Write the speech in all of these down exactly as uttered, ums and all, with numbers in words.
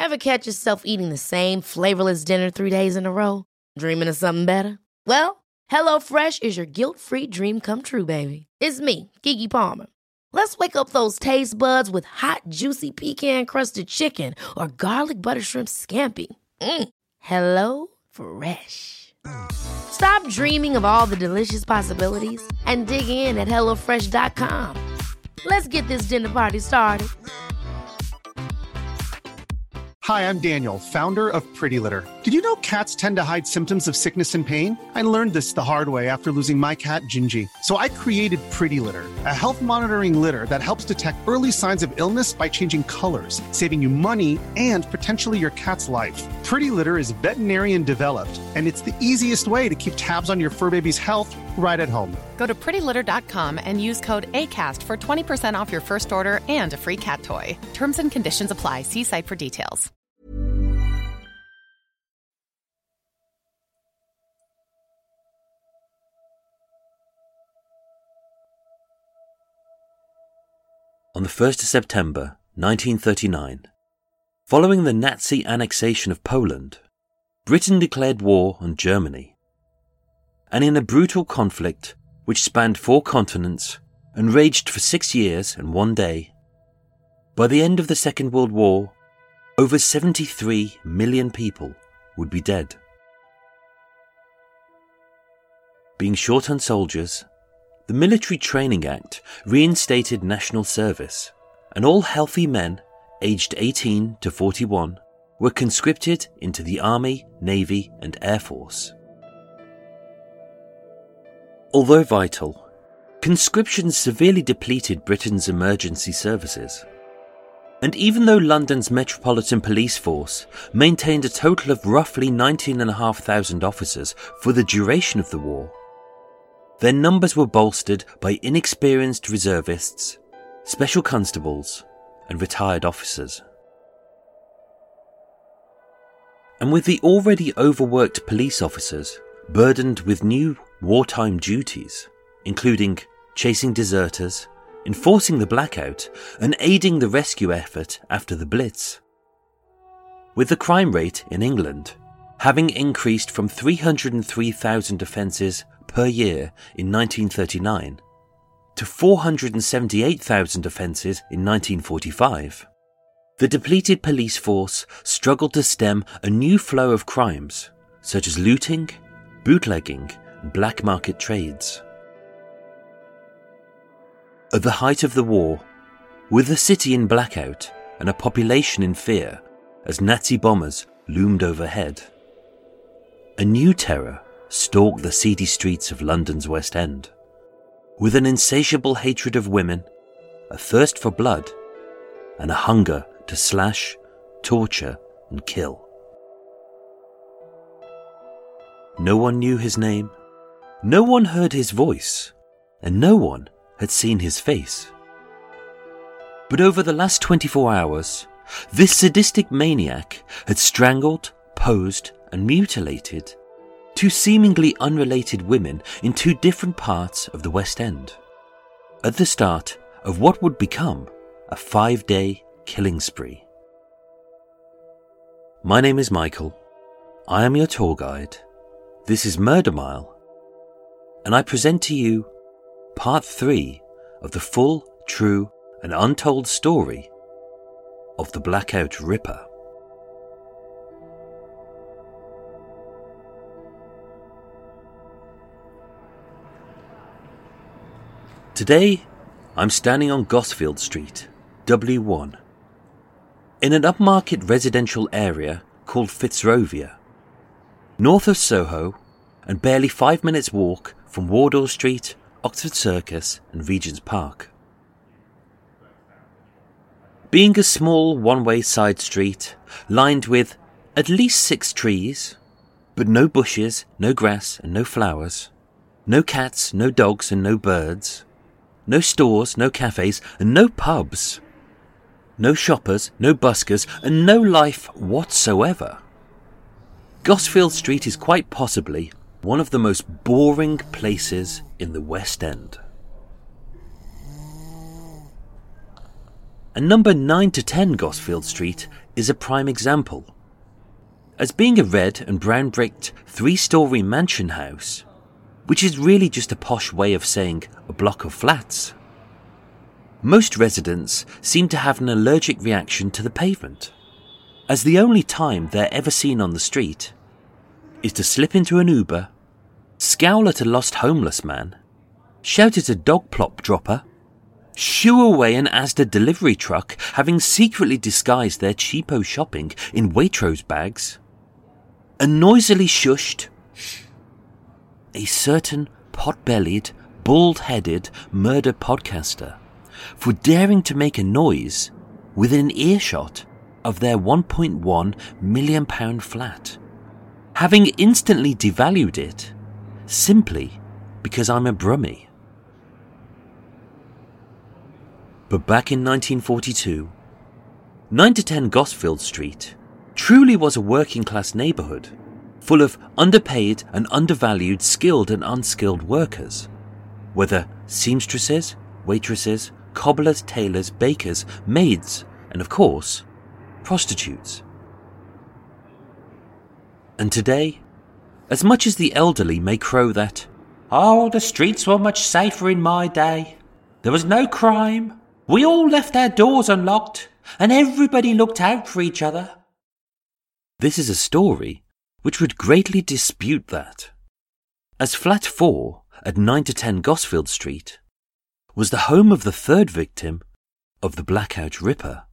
Ever catch yourself eating the same flavorless dinner three days in a row? Dreaming of something better? Well, HelloFresh is your guilt-free dream come true, baby. It's me, Keke Palmer. Let's wake up those taste buds with hot, juicy pecan-crusted chicken or garlic butter shrimp scampi. Mm. Hello Fresh. Stop dreaming of all the delicious possibilities and dig in at hello fresh dot com. Let's get this dinner party started. Hi, I'm Daniel, founder of Pretty Litter. Did you know cats tend to hide symptoms of sickness and pain? I learned this the hard way after losing my cat, Gingy. So I created Pretty Litter, a health monitoring litter that helps detect early signs of illness by changing colors, saving you money and potentially your cat's life. Pretty Litter is veterinarian developed, and it's the easiest way to keep tabs on your fur baby's health right at home. Go to pretty litter dot com and use code ACAST for twenty percent off your first order and a free cat toy. Terms and conditions apply. See site for details. On the first of September nineteen thirty-nine, following the Nazi annexation of Poland, Britain declared war on Germany. And in a brutal conflict which spanned four continents and raged for six years and one day, by the end of the Second World War, over seventy-three million people would be dead. Being short on soldiers, the Military Training Act reinstated national service, and all healthy men aged eighteen to forty-one were conscripted into the Army, Navy and Air Force. Although vital, conscription severely depleted Britain's emergency services. And even though London's Metropolitan Police Force maintained a total of roughly nineteen thousand five hundred officers for the duration of the war, their numbers were bolstered by inexperienced reservists, special constables, and retired officers. And with the already overworked police officers burdened with new wartime duties, including chasing deserters, enforcing the blackout, and aiding the rescue effort after the Blitz. With the crime rate in England having increased from three hundred three thousand offences per year in nineteen thirty-nine to four hundred seventy-eight thousand offences in nineteen forty-five, the depleted police force struggled to stem a new flow of crimes such as looting, bootlegging, and black market trades. At the height of the war, with the city in blackout and a population in fear as Nazi bombers loomed overhead, a new terror stalked the seedy streets of London's West End, with an insatiable hatred of women, a thirst for blood, and a hunger to slash, torture, and kill. No one knew his name, no one heard his voice, and no one had seen his face. But over the last twenty-four hours, this sadistic maniac had strangled, posed, and mutilated two seemingly unrelated women in two different parts of the West End, at the start of what would become a five-day killing spree. My name is Michael. I am your tour guide. This is Murder Mile, and I present to you part three of the full, true, and untold story of the Blackout Ripper. Today, I'm standing on Gosfield Street, W one, in an upmarket residential area called Fitzrovia, north of Soho and barely five minutes walk from Wardour Street, Oxford Circus and Regent's Park. Being a small one-way side street lined with at least six trees, but no bushes, no grass and no flowers, no cats, no dogs and no birds, no stores, no cafes and no pubs, no shoppers, no buskers and no life whatsoever, Gosfield Street is quite possibly one of the most boring places in the West End. And number nine to ten Gosfield Street is a prime example. As being a red and brown bricked three-storey mansion house, which is really just a posh way of saying a block of flats, most residents seem to have an allergic reaction to the pavement, as the only time they're ever seen on the street is to slip into an Uber, scowl at a lost homeless man, shout at a dog plop dropper, shoo away an Asda delivery truck having secretly disguised their cheapo shopping in Waitrose bags, and noisily shushed a certain pot-bellied, bald-headed murder podcaster for daring to make a noise within earshot of their one point one million pound flat, having instantly devalued it simply because I'm a brummie. But back in nineteen forty-two, nine to ten Gosfield Street truly was a working-class neighbourhood, full of underpaid and undervalued skilled and unskilled workers, whether seamstresses, waitresses, cobblers, tailors, bakers, maids, and of course, prostitutes. And today, as much as the elderly may crow that, "Oh, the streets were much safer in my day. There was no crime. We all left our doors unlocked, and everybody looked out for each other," this is a story which would greatly dispute that, as Flat four at nine to ten Gosfield Street was the home of the third victim of the Blackout Ripper.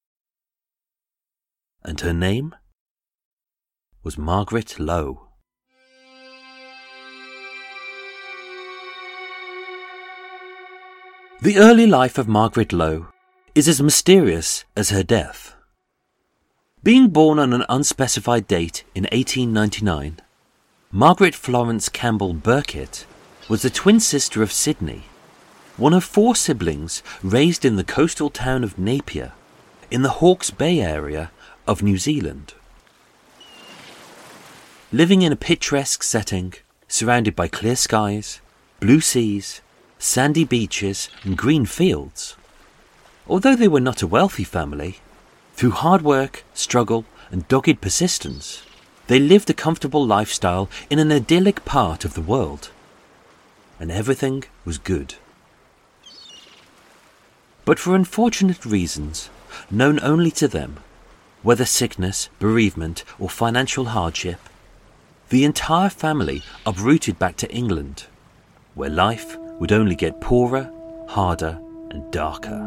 And her name was Margaret Lowe. The early life of Margaret Lowe is as mysterious as her death. Being born on an unspecified date in eighteen ninety-nine, Margaret Florence Campbell Burkitt was the twin sister of Sydney, one of four siblings raised in the coastal town of Napier in the Hawke's Bay area of New Zealand. Living in a picturesque setting, surrounded by clear skies, blue seas, sandy beaches and green fields. Although they were not a wealthy family, through hard work, struggle and dogged persistence, they lived a comfortable lifestyle in an idyllic part of the world. And everything was good. But for unfortunate reasons, known only to them, whether sickness, bereavement or financial hardship, the entire family uprooted back to England, where life would only get poorer, harder and darker.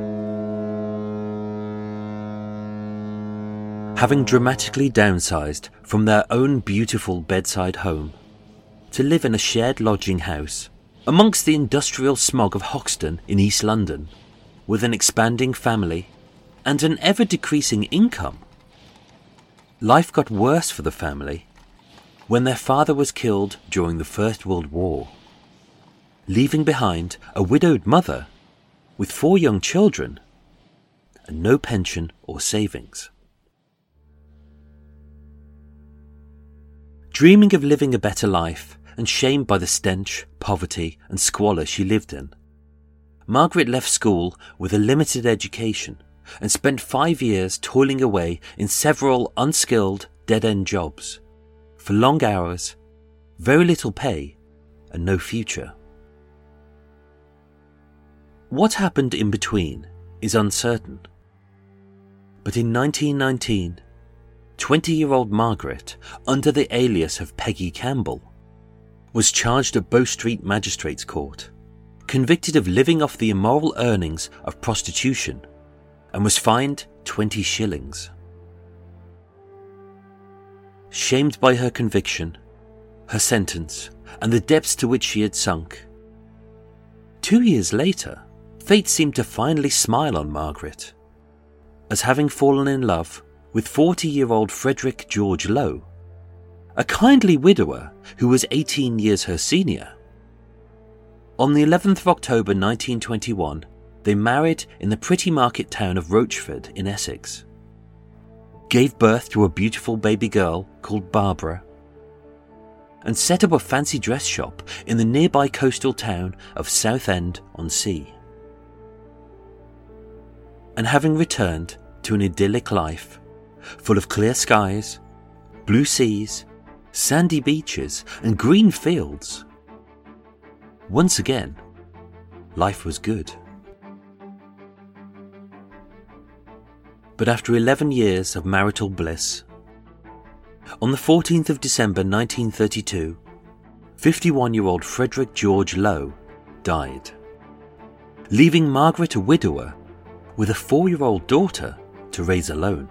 Having dramatically downsized from their own beautiful bedside home to live in a shared lodging house amongst the industrial smog of Hoxton in East London, with an expanding family and an ever-decreasing income, life got worse for the family when their father was killed during the First World War, leaving behind a widowed mother with four young children and no pension or savings. Dreaming of living a better life and shamed by the stench, poverty and squalor she lived in, Margaret left school with a limited education and spent five years toiling away in several unskilled, dead-end jobs, for long hours, very little pay, and no future. What happened in between is uncertain. But in nineteen nineteen, twenty-year-old Margaret, under the alias of Peggy Campbell, was charged at Bow Street Magistrates Court, convicted of living off the immoral earnings of prostitution, and was fined twenty shillings. Shamed by her conviction, her sentence, and the depths to which she had sunk, two years later, fate seemed to finally smile on Margaret, as having fallen in love with forty-year-old Frederick George Lowe, a kindly widower who was eighteen years her senior. On the eleventh of October nineteen twenty-one, they married in the pretty market town of Rochford in Essex, gave birth to a beautiful baby girl called Barbara, and set up a fancy dress shop in the nearby coastal town of Southend-on-Sea. And having returned to an idyllic life, full of clear skies, blue seas, sandy beaches, and green fields. Once again, life was good. But after eleven years of marital bliss, on the fourteenth of December nineteen thirty-two, fifty-one-year-old Frederick George Lowe died, leaving Margaret a widower with a four-year-old daughter to raise alone.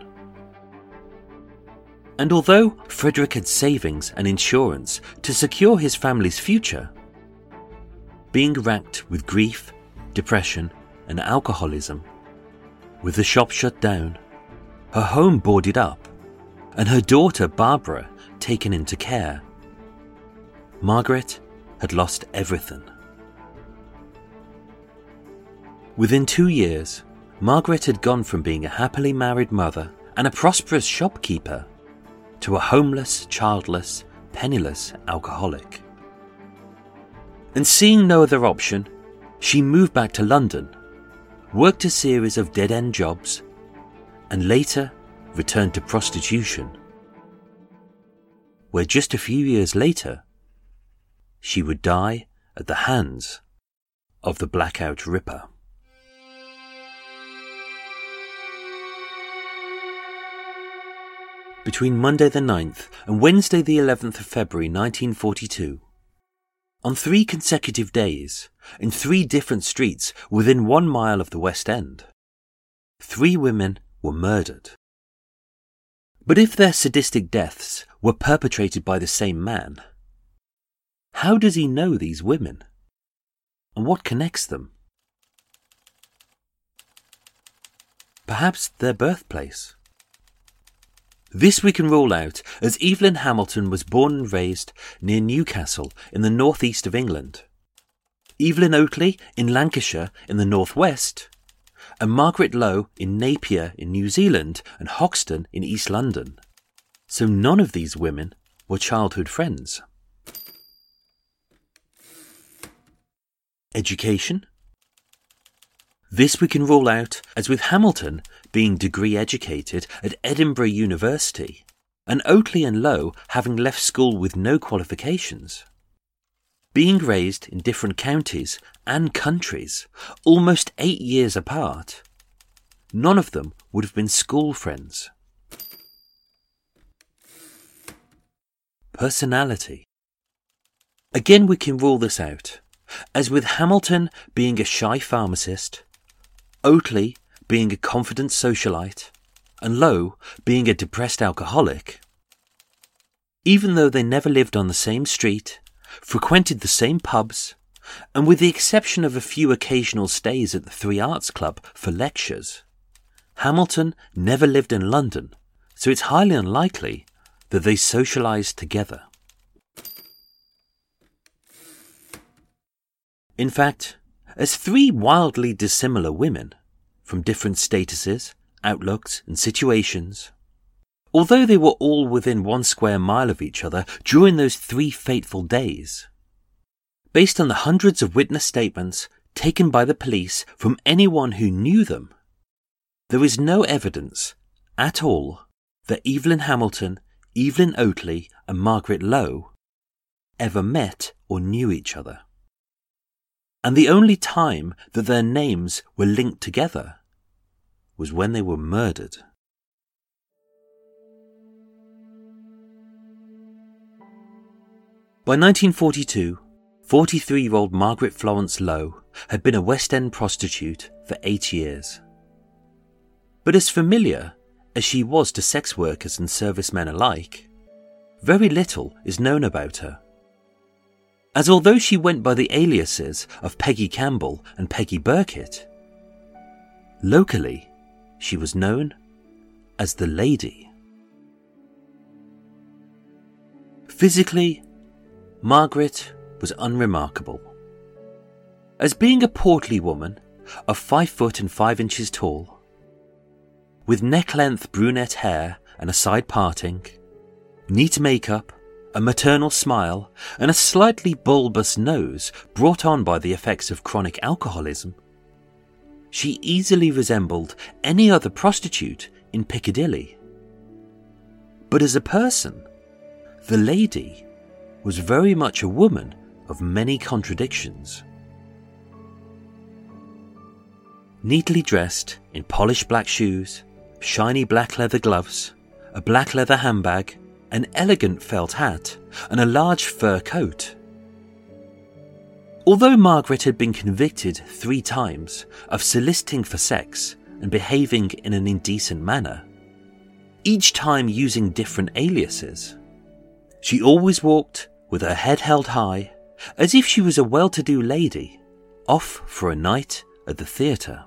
And although Frederick had savings and insurance to secure his family's future, being racked with grief, depression, and alcoholism, with the shop shut down, her home boarded up, and her daughter Barbara taken into care, Margaret had lost everything. Within two years, Margaret had gone from being a happily married mother and a prosperous shopkeeper to a homeless, childless, penniless alcoholic. And seeing no other option, she moved back to London, worked a series of dead-end jobs, and later returned to prostitution, where just a few years later, she would die at the hands of the Blackout Ripper. Between Monday the ninth and Wednesday the eleventh of February nineteen forty-two, on three consecutive days, in three different streets within one mile of the West End, three women were murdered. But if their sadistic deaths were perpetrated by the same man, how does he know these women? And what connects them? Perhaps their birthplace. This we can rule out, as Evelyn Hamilton was born and raised near Newcastle in the northeast of England, Evelyn Oatley in Lancashire in the northwest, and Margaret Lowe in Napier in New Zealand and Hoxton in East London. So none of these women were childhood friends. Education? This we can rule out, as with Hamilton being degree educated at Edinburgh University, and Oatley and Lowe having left school with no qualifications. Being raised in different counties and countries, almost eight years apart, none of them would have been school friends. Personality. Again we can rule this out, as with Hamilton being a shy pharmacist, Oatley being a confident socialite, and Lowe being a depressed alcoholic. Even though they never lived on the same street, frequented the same pubs, and with the exception of a few occasional stays at the Three Arts Club for lectures, Hamilton never lived in London, so it's highly unlikely that they socialised together. In fact, as three wildly dissimilar women, from different statuses, outlooks, and situations, although they were all within one square mile of each other during those three fateful days, based on the hundreds of witness statements taken by the police from anyone who knew them, there is no evidence at all that Evelyn Hamilton, Evelyn Oatley, and Margaret Lowe ever met or knew each other. And the only time that their names were linked together was when they were murdered. By nineteen forty-two, forty-three-year-old Margaret Florence Lowe had been a West End prostitute for eight years. But as familiar as she was to sex workers and servicemen alike, very little is known about her. As although she went by the aliases of Peggy Campbell and Peggy Burkett, locally she was known as the Lady. Physically, Margaret was unremarkable. As being a portly woman of five foot and five inches tall, with neck-length brunette hair and a side parting, neat makeup, a maternal smile, and a slightly bulbous nose brought on by the effects of chronic alcoholism, she easily resembled any other prostitute in Piccadilly, But as a person, the lady was very much a woman of many contradictions. Neatly dressed in polished black shoes, shiny black leather gloves, a black leather handbag, an elegant felt hat, and a large fur coat. Although Margaret had been convicted three times of soliciting for sex and behaving in an indecent manner, each time using different aliases, she always walked with her head held high, as if she was a well-to-do lady, off for a night at the theatre.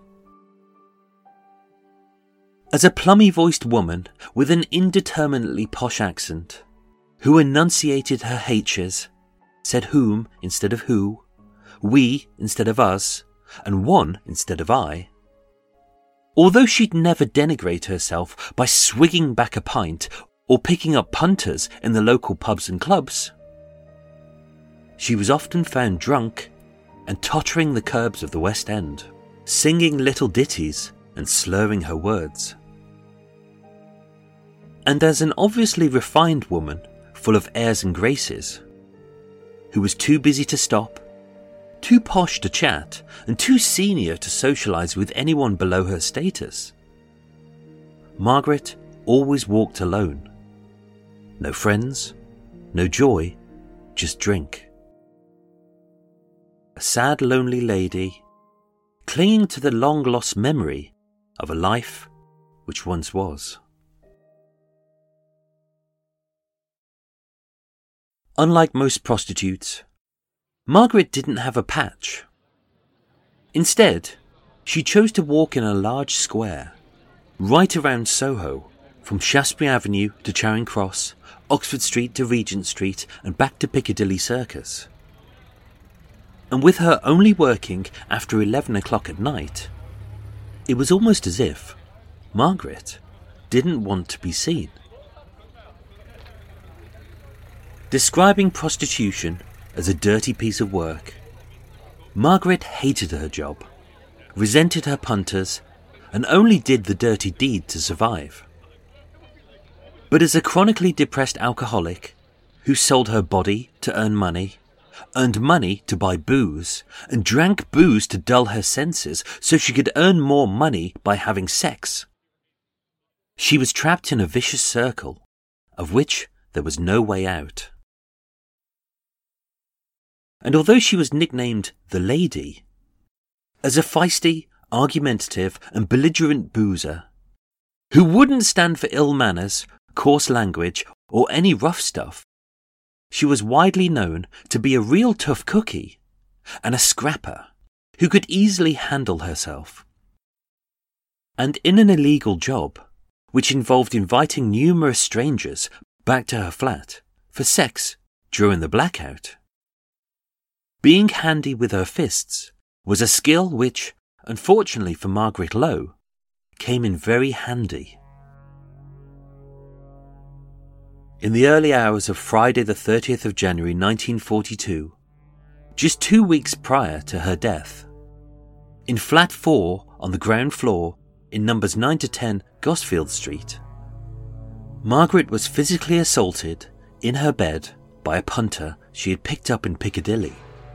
As a plummy-voiced woman with an indeterminately posh accent, who enunciated her H's, said whom instead of who, we instead of us, and one instead of I. Although she'd never denigrate herself by swigging back a pint or picking up punters in the local pubs and clubs, she was often found drunk and tottering the curbs of the West End, singing little ditties and slurring her words. And as an obviously refined woman, full of airs and graces, who was too busy to stop, too posh to chat, and too senior to socialise with anyone below her status, Margaret always walked alone. No friends, no joy, just drink. A sad, lonely lady, clinging to the long-lost memory of a life which once was. Unlike most prostitutes, Margaret didn't have a patch. Instead, she chose to walk in a large square, right around Soho, from Shaftesbury Avenue to Charing Cross, Oxford Street to Regent Street, and back to Piccadilly Circus. And with her only working after eleven o'clock at night, it was almost as if Margaret didn't want to be seen. Describing prostitution as a dirty piece of work, Margaret hated her job, resented her punters, and only did the dirty deed to survive. But as a chronically depressed alcoholic who sold her body to earn money, earned money to buy booze, and drank booze to dull her senses so she could earn more money by having sex, she was trapped in a vicious circle of which there was no way out. And although she was nicknamed the Lady, as a feisty, argumentative and belligerent boozer, who wouldn't stand for ill manners, coarse language, or any rough stuff, she was widely known to be a real tough cookie and a scrapper who could easily handle herself. And in an illegal job, which involved inviting numerous strangers back to her flat for sex during the blackout, being handy with her fists was a skill which, unfortunately for Margaret Lowe, came in very handy. In the early hours of Friday the thirtieth of January nineteen forty-two, just two weeks prior to her death, in flat four on the ground floor in numbers nine to ten Gosfield Street, Margaret was physically assaulted in her bed by a punter she had picked up in Piccadilly.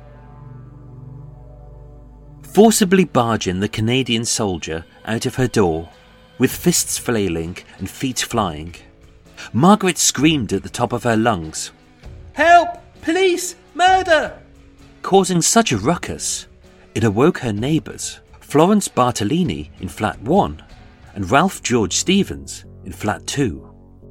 Forcibly barging the Canadian soldier out of her door, with fists flailing and feet flying, Margaret screamed at the top of her lungs, "Help! Police! Murder!" causing such a ruckus, it awoke her neighbours, Florence Bartolini in flat one and Ralph George Stevens in flat two.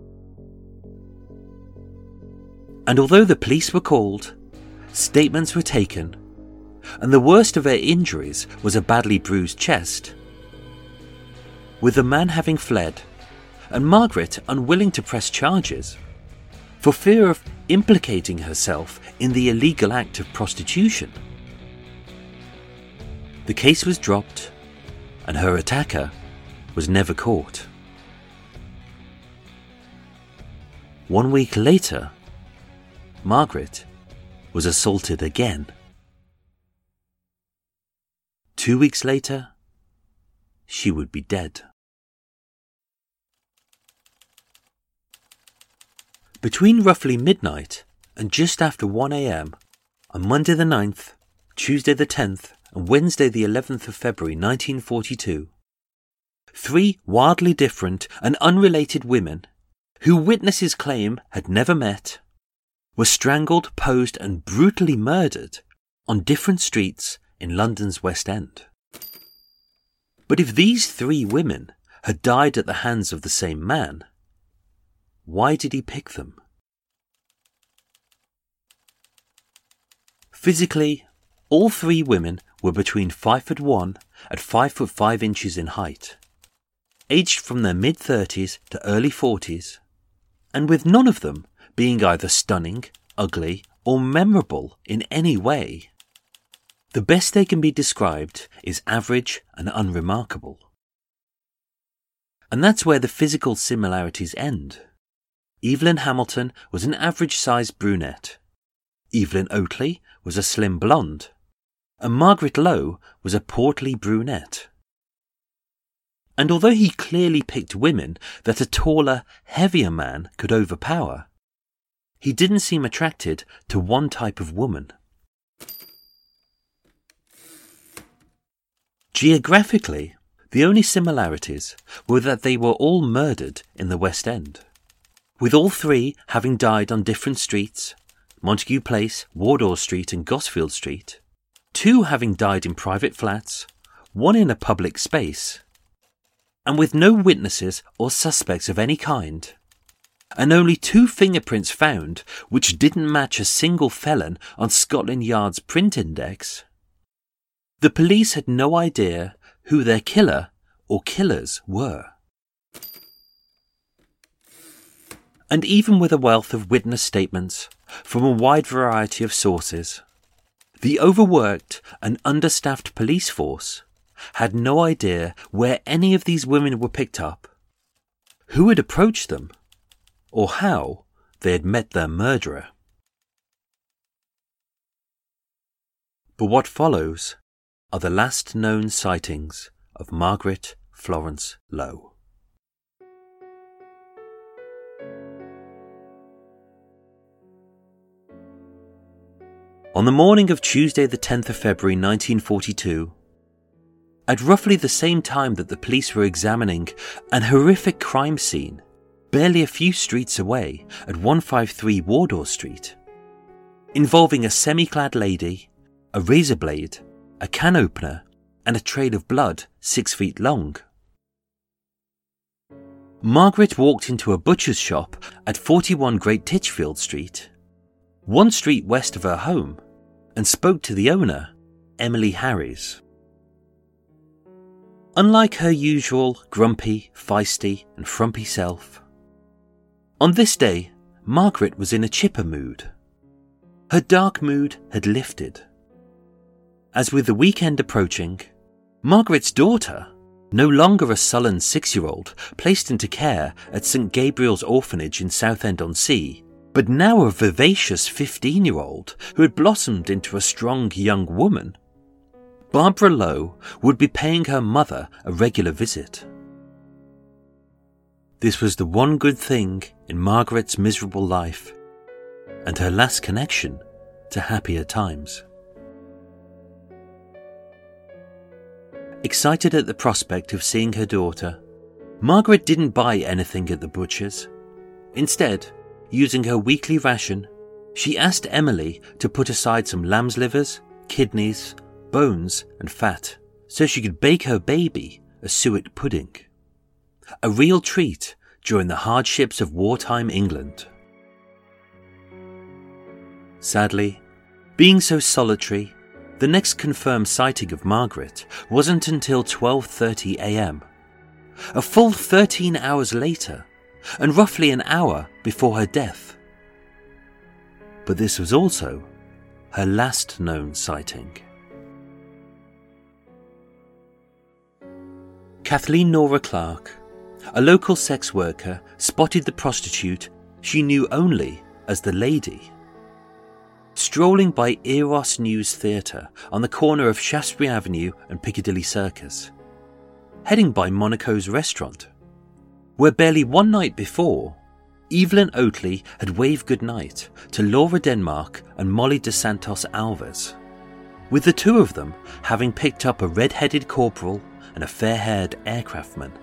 And although the police were called, statements were taken, and the worst of her injuries was a badly bruised chest, with the man having fled and Margaret unwilling to press charges for fear of implicating herself in the illegal act of prostitution, the case was dropped and her attacker was never caught. One week later, Margaret was assaulted again. Two weeks later, she would be dead. Between roughly midnight and just after one a.m. on Monday the ninth, Tuesday the tenth and Wednesday the eleventh of February nineteen forty-two, three wildly different and unrelated women, who witnesses claim had never met, were strangled, posed and brutally murdered on different streets in London's West End. But if these three women had died at the hands of the same man, why did he pick them? Physically, all three women were between five foot one and five foot five inches in height, aged from their mid-thirties to early forties, and with none of them being either stunning, ugly, or memorable in any way. The best they can be described is average and unremarkable. And that's where the physical similarities end. Evelyn Hamilton was an average-sized brunette. Evelyn Oatley was a slim blonde. And Margaret Lowe was a portly brunette. And although he clearly picked women that a taller, heavier man could overpower, he didn't seem attracted to one type of woman. Geographically, the only similarities were that they were all murdered in the West End, with all three having died on different streets, Montague Place, Wardour Street and Gosfield Street, two having died in private flats, one in a public space, and with no witnesses or suspects of any kind, and only two fingerprints found which didn't match a single felon on Scotland Yard's print index. The police had no idea who their killer or killers were. And even with a wealth of witness statements from a wide variety of sources, the overworked and understaffed police force had no idea where any of these women were picked up, who had approached them, or how they had met their murderer. But what follows are the last known sightings of Margaret Florence Lowe. On the morning of Tuesday the tenth of February nineteen forty-two, at roughly the same time that the police were examining an horrific crime scene barely a few streets away at one fifty-three Wardour Street, involving a semi-clad lady, a razor blade, a can opener, and a trail of blood six feet long. Margaret walked into a butcher's shop at forty-one Great Titchfield Street, one street west of her home, and spoke to the owner, Emily Harries. Unlike her usual grumpy, feisty, and frumpy self, on this day, Margaret was in a chipper mood. Her dark mood had lifted. As with the weekend approaching, Margaret's daughter, no longer a sullen six-year-old placed into care at St Gabriel's Orphanage in Southend-on-Sea, but now a vivacious fifteen-year-old who had blossomed into a strong young woman, Barbara Lowe would be paying her mother a regular visit. This was the one good thing in Margaret's miserable life, and her last connection to happier times. Excited at the prospect of seeing her daughter, Margaret didn't buy anything at the butcher's. Instead, using her weekly ration, she asked Emily to put aside some lamb's livers, kidneys, bones and fat so she could bake her baby a suet pudding. A real treat during the hardships of wartime England. Sadly, being so solitary, the next confirmed sighting of Margaret wasn't until twelve thirty a.m. A full thirteen hours later, and roughly an hour before her death. But this was also her last known sighting. Kathleen Nora Clark, a local sex worker, spotted the prostitute she knew only as the Lady, strolling by Eros News Theatre on the corner of Shaftesbury Avenue and Piccadilly Circus, heading by Monaco's restaurant, where barely one night before, Evelyn Oatley had waved goodnight to Laura Denmark and Molly dos Santos Alves, with the two of them having picked up a red-headed corporal and a fair-haired aircraftman.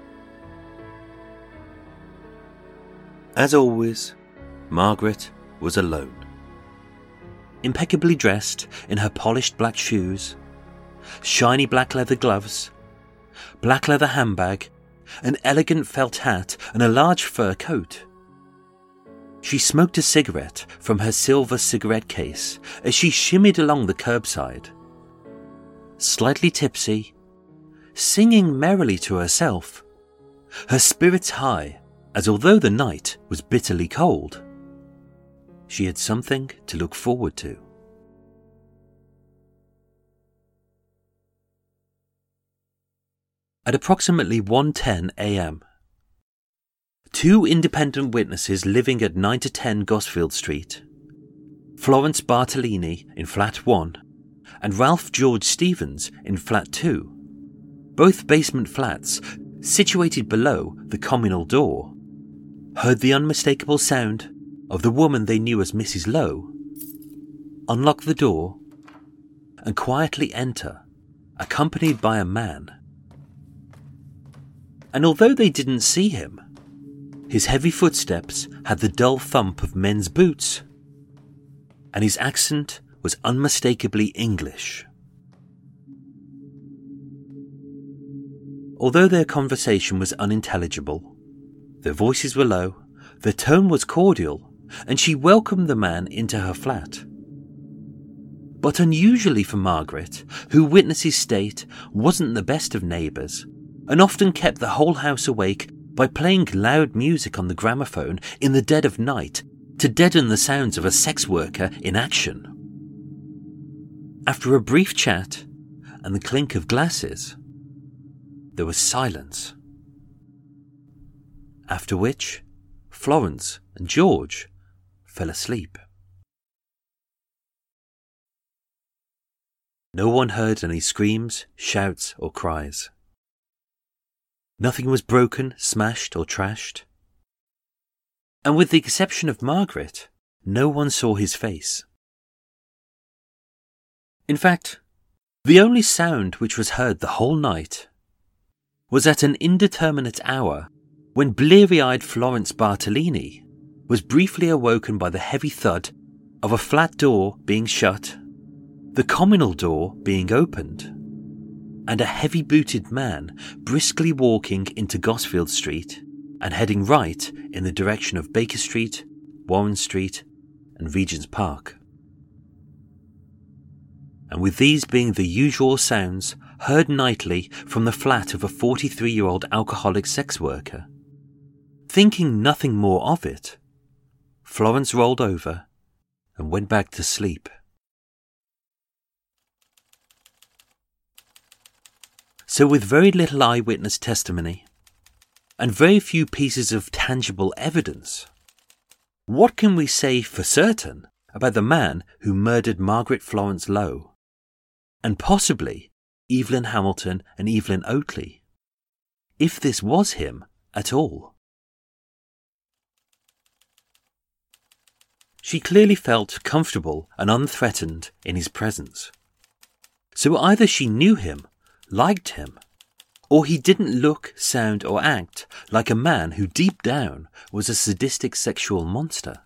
As always, Margaret was alone. Impeccably dressed in her polished black shoes, shiny black leather gloves, black leather handbag, an elegant felt hat and a large fur coat. She smoked a cigarette from her silver cigarette case as she shimmied along the curbside, slightly tipsy, singing merrily to herself, her spirits high, as although the night was bitterly cold, she had something to look forward to. At approximately one ten a.m., two independent witnesses living at nine to ten Gosfield Street, Florence Bartolini in flat one and Ralph George Stevens in flat two, both basement flats situated below the communal door, heard the unmistakable sound of the woman they knew as Missus Lowe unlock the door and quietly enter, accompanied by a man. And although they didn't see him, his heavy footsteps had the dull thump of men's boots, and his accent was unmistakably English. Although their conversation was unintelligible, their voices were low, their tone was cordial, and she welcomed the man into her flat. But unusually for Margaret, who witnessed his state, wasn't the best of neighbours, and often kept the whole house awake by playing loud music on the gramophone in the dead of night to deaden the sounds of a sex worker in action. After a brief chat and the clink of glasses, there was silence. After which, Florence and George fell asleep. No one heard any screams, shouts, or cries. Nothing was broken, smashed, or trashed. And with the exception of Margaret, no one saw his face. In fact, the only sound which was heard the whole night was at an indeterminate hour when bleary-eyed Florence Bartolini was briefly awoken by the heavy thud of a flat door being shut, the communal door being opened, and a heavy-booted man briskly walking into Gosfield Street and heading right in the direction of Baker Street, Warren Street, and Regent's Park. And with these being the usual sounds heard nightly from the flat of a forty-three-year-old alcoholic sex worker, thinking nothing more of it, Florence rolled over and went back to sleep. So with very little eyewitness testimony and very few pieces of tangible evidence, what can we say for certain about the man who murdered Margaret Florence Lowe, and possibly Evelyn Hamilton and Evelyn Oatley, if this was him at all? She clearly felt comfortable and unthreatened in his presence. So either she knew him, liked him, or he didn't look, sound, or act like a man who deep down was a sadistic sexual monster.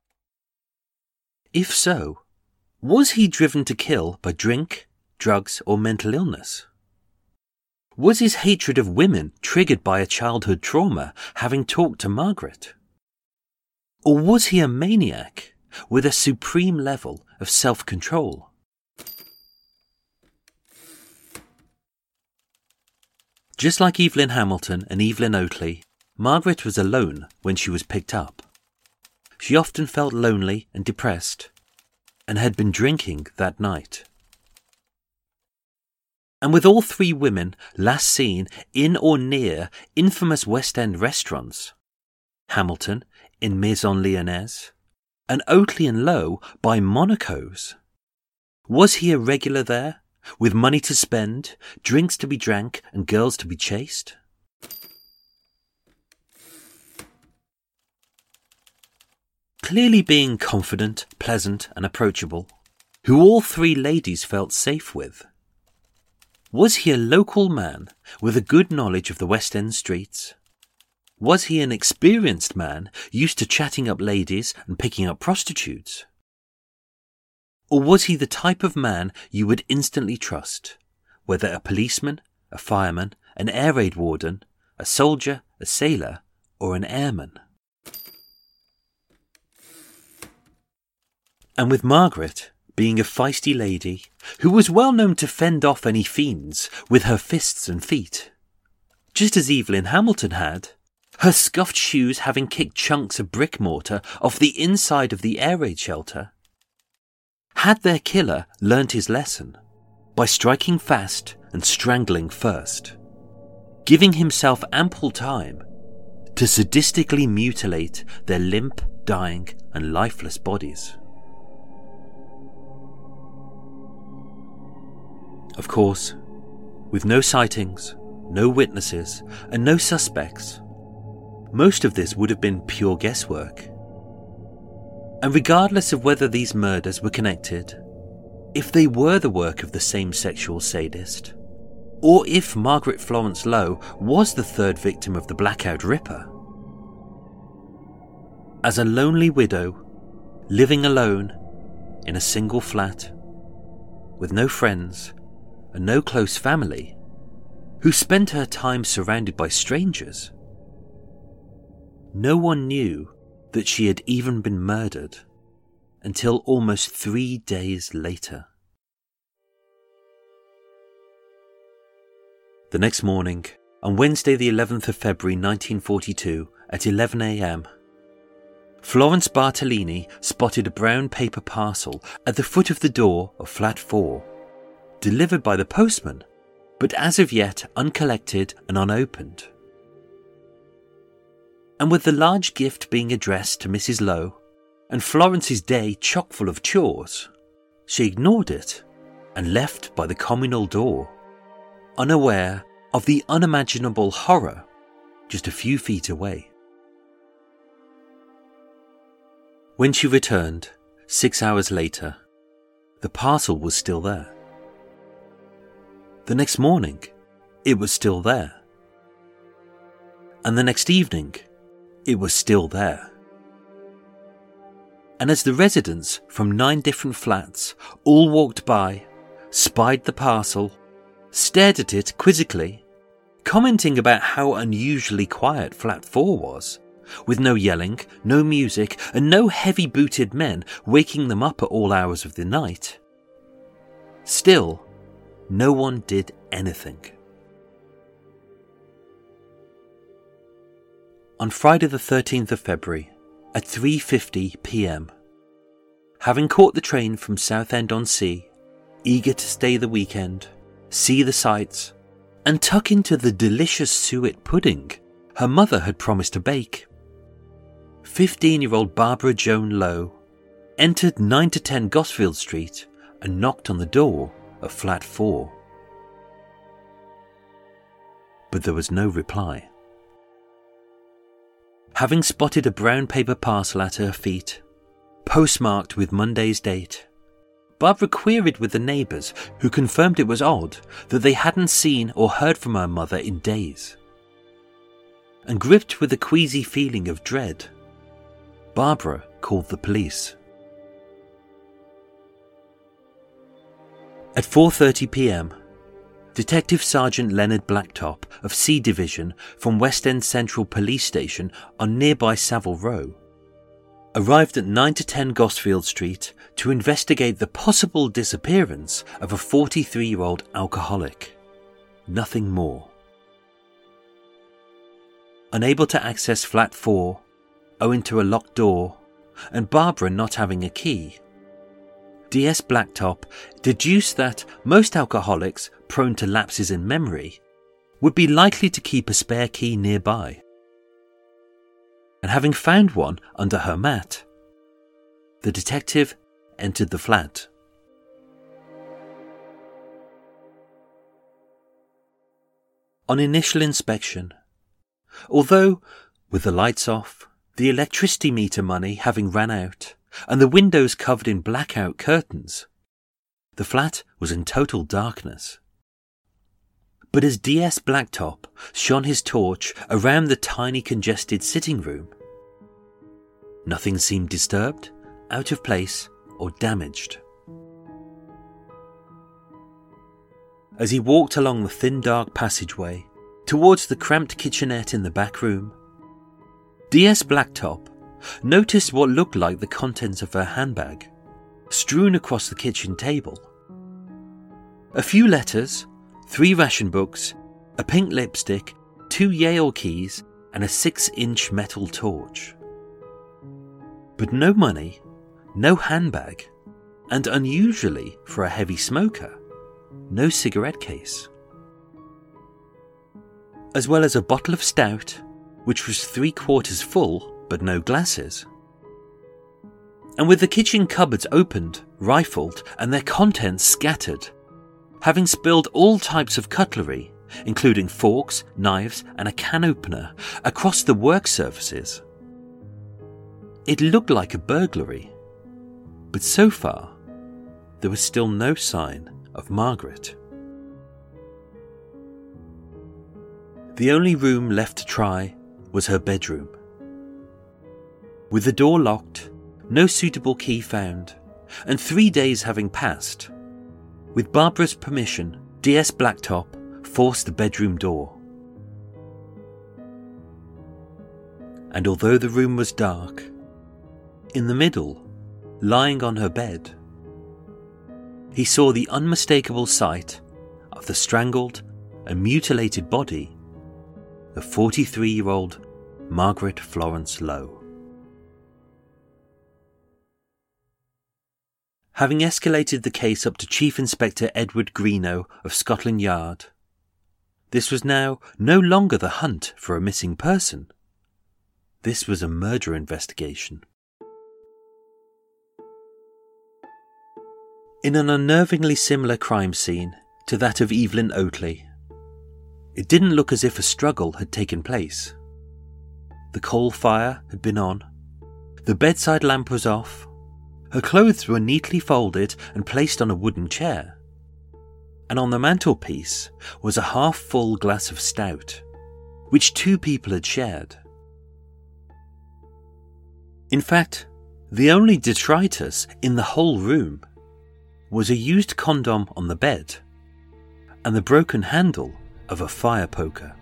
If so, was he driven to kill by drink, drugs, or mental illness? Was his hatred of women triggered by a childhood trauma, having talked to Margaret? Or was he a maniac with a supreme level of self-control? Just like Evelyn Hamilton and Evelyn Oatley, Margaret was alone when she was picked up. She often felt lonely and depressed, and had been drinking that night. And with all three women last seen in or near infamous West End restaurants, Hamilton in Maison Lyonnaise, and Oatley and Lowe by Monaco's, was he a regular there, with money to spend, drinks to be drank, and girls to be chased? clearly being confident, pleasant and approachable, who all three ladies felt safe with. Was he a local man with a good knowledge of the West End streets? Was he an experienced man used to chatting up ladies and picking up prostitutes? Or was he the type of man you would instantly trust, whether a policeman, a fireman, an air raid warden, a soldier, a sailor, or an airman? And with Margaret being a feisty lady who was well known to fend off any fiends with her fists and feet, just as Evelyn Hamilton had, her scuffed shoes having kicked chunks of brick mortar off the inside of the air raid shelter, had their killer learnt his lesson by striking fast and strangling first, giving himself ample time to sadistically mutilate their limp, dying and lifeless bodies. Of course, with no sightings, no witnesses, and no suspects, most of this would have been pure guesswork. And regardless of whether these murders were connected, if they were the work of the same sexual sadist, or if Margaret Florence Lowe was the third victim of the Blackout Ripper, as a lonely widow, living alone in a single flat, with no friends and no close family, who spent her time surrounded by strangers, no one knew that she had even been murdered until almost three days later. The next morning, on Wednesday the eleventh of February nineteen forty-two at eleven a.m, Florence Bartolini spotted a brown paper parcel at the foot of the door of flat four, delivered by the postman, but as of yet uncollected and unopened. And with the large gift being addressed to Missus Lowe, and Florence's day chock full of chores, she ignored it and left by the communal door, unaware of the unimaginable horror just a few feet away. When she returned, six hours later, the parcel was still there. The next morning, it was still there. And the next evening, it was still there. And as the residents from nine different flats all walked by, spied the parcel, stared at it quizzically, commenting about how unusually quiet flat four was, with no yelling, no music, and no heavy-booted men waking them up at all hours of the night, still, no one did anything. On Friday the thirteenth of February, at three fifty p.m, having caught the train from Southend-on-Sea, eager to stay the weekend, see the sights, and tuck into the delicious suet pudding her mother had promised to bake, fifteen-year-old Barbara Joan Lowe entered nine to ten Gosfield Street and knocked on the door of flat four. But there was no reply. Having spotted a brown paper parcel at her feet, postmarked with Monday's date, Barbara queried with the neighbours, who confirmed it was odd that they hadn't seen or heard from her mother in days. And gripped with a queasy feeling of dread, Barbara called the police. At four thirty p.m, Detective Sergeant Leonard Blacktop of C Division from West End Central Police Station on nearby Savile Row arrived at nine to ten Gosfield Street to investigate the possible disappearance of a forty-three-year-old alcoholic. Nothing more. Unable to access flat four, owing to a locked door, and Barbara not having a key, D S Blacktop deduced that most alcoholics prone to lapses in memory would be likely to keep a spare key nearby. And having found one under her mat, the detective entered the flat. On initial inspection, although with the lights off, the electricity meter money having ran out, and the windows covered in blackout curtains. The flat was in total darkness. But as D S Blacktop shone his torch around the tiny congested sitting room, nothing seemed disturbed, out of place, or damaged. As he walked along the thin dark passageway towards the cramped kitchenette in the back room, D S Blacktop noticed what looked like the contents of her handbag, strewn across the kitchen table. A few letters, three ration books, a pink lipstick, two Yale keys, and a six-inch metal torch. But no money, no handbag, and unusually for a heavy smoker, no cigarette case. As well as a bottle of stout, which was three quarters full but no glasses. And with the kitchen cupboards opened, rifled, and their contents scattered, having spilled all types of cutlery, including forks, knives, and a can opener, across the work surfaces. It looked like a burglary, but so far, there was still no sign of Margaret. The only room left to try was her bedroom. With the door locked, no suitable key found, and three days having passed, with Barbara's permission, D S Blacktop forced the bedroom door. And although the room was dark, in the middle, lying on her bed, he saw the unmistakable sight of the strangled and mutilated body of forty-three-year-old Margaret Florence Lowe. Having escalated the case up to Chief Inspector Edward Greenough of Scotland Yard, this was now no longer the hunt for a missing person. This was a murder investigation. In an unnervingly similar crime scene to that of Evelyn Oatley, it didn't look as if a struggle had taken place. The coal fire had been on, the bedside lamp was off, her clothes were neatly folded and placed on a wooden chair, and on the mantelpiece was a half-full glass of stout, which two people had shared. In fact, the only detritus in the whole room was a used condom on the bed and the broken handle of a fire poker.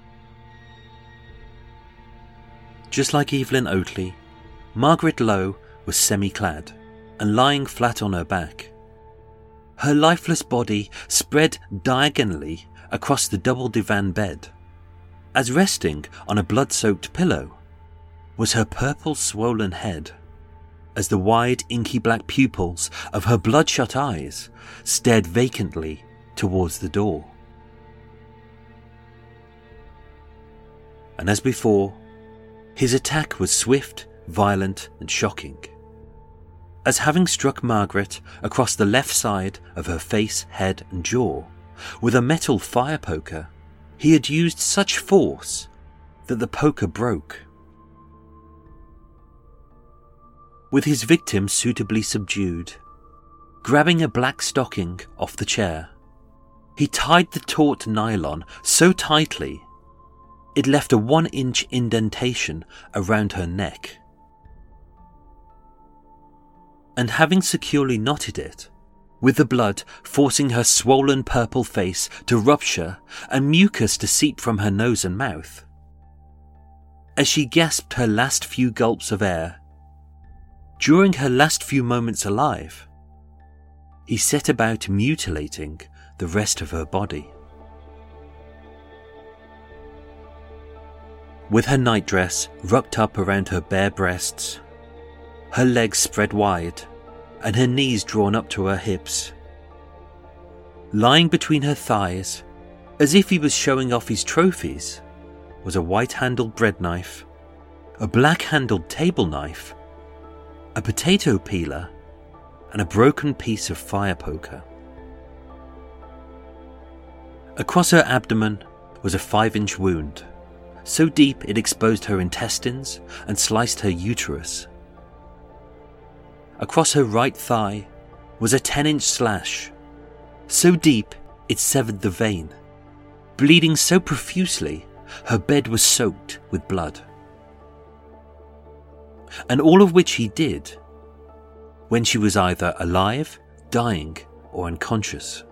Just like Evelyn Oatley, Margaret Lowe was semi-clad and lying flat on her back. Her lifeless body spread diagonally across the double divan bed, as resting on a blood-soaked pillow was her purple swollen head, as the wide inky black pupils of her bloodshot eyes stared vacantly towards the door. And as before, his attack was swift, violent, and shocking, as having struck Margaret across the left side of her face, head, and jaw with a metal fire poker, he had used such force that the poker broke. With his victim suitably subdued, grabbing a black stocking off the chair, he tied the taut nylon so tightly it left a one-inch indentation around her neck. And having securely knotted it, with the blood forcing her swollen purple face to rupture and mucus to seep from her nose and mouth, as she gasped her last few gulps of air, during her last few moments alive, he set about mutilating the rest of her body. With her nightdress rucked up around her bare breasts, her legs spread wide, and her knees drawn up to her hips, lying between her thighs, as if he was showing off his trophies, was a white-handled bread knife, a black-handled table knife, a potato peeler, and a broken piece of fire poker. Across her abdomen was a five-inch wound, so deep it exposed her intestines and sliced her uterus. Across her right thigh was a ten-inch slash, so deep it severed the vein, bleeding so profusely her bed was soaked with blood. And all of which he did when she was either alive, dying, or unconscious.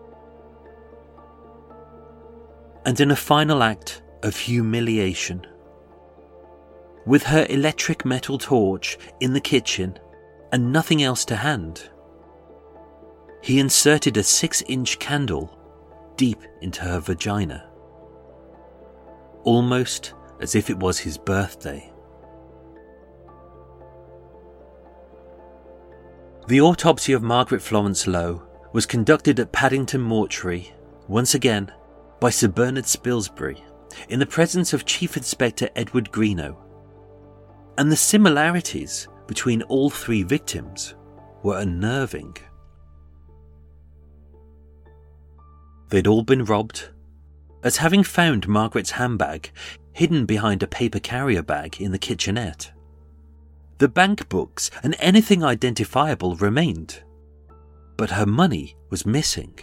And in a final act of humiliation, with her electric metal torch in the kitchen and nothing else to hand, he inserted a six-inch candle deep into her vagina, almost as if it was his birthday. The autopsy of Margaret Florence Lowe was conducted at Paddington Mortuary, once again by Sir Bernard Spilsbury, in the presence of Chief Inspector Edward Greenough, and the similarities between all three victims were unnerving. They'd all been robbed, as having found Margaret's handbag hidden behind a paper carrier bag in the kitchenette, the bank books and anything identifiable remained, but her money was missing.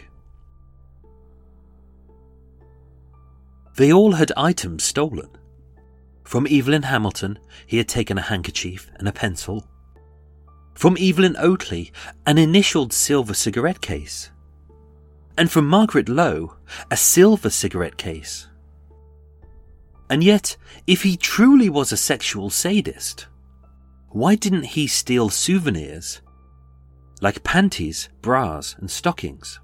They all had items stolen. From Evelyn Hamilton, he had taken a handkerchief and a pencil. From Evelyn Oatley, an initialed silver cigarette case. And from Margaret Lowe, a silver cigarette case. And yet, if he truly was a sexual sadist, why didn't he steal souvenirs like panties, bras, and stockings?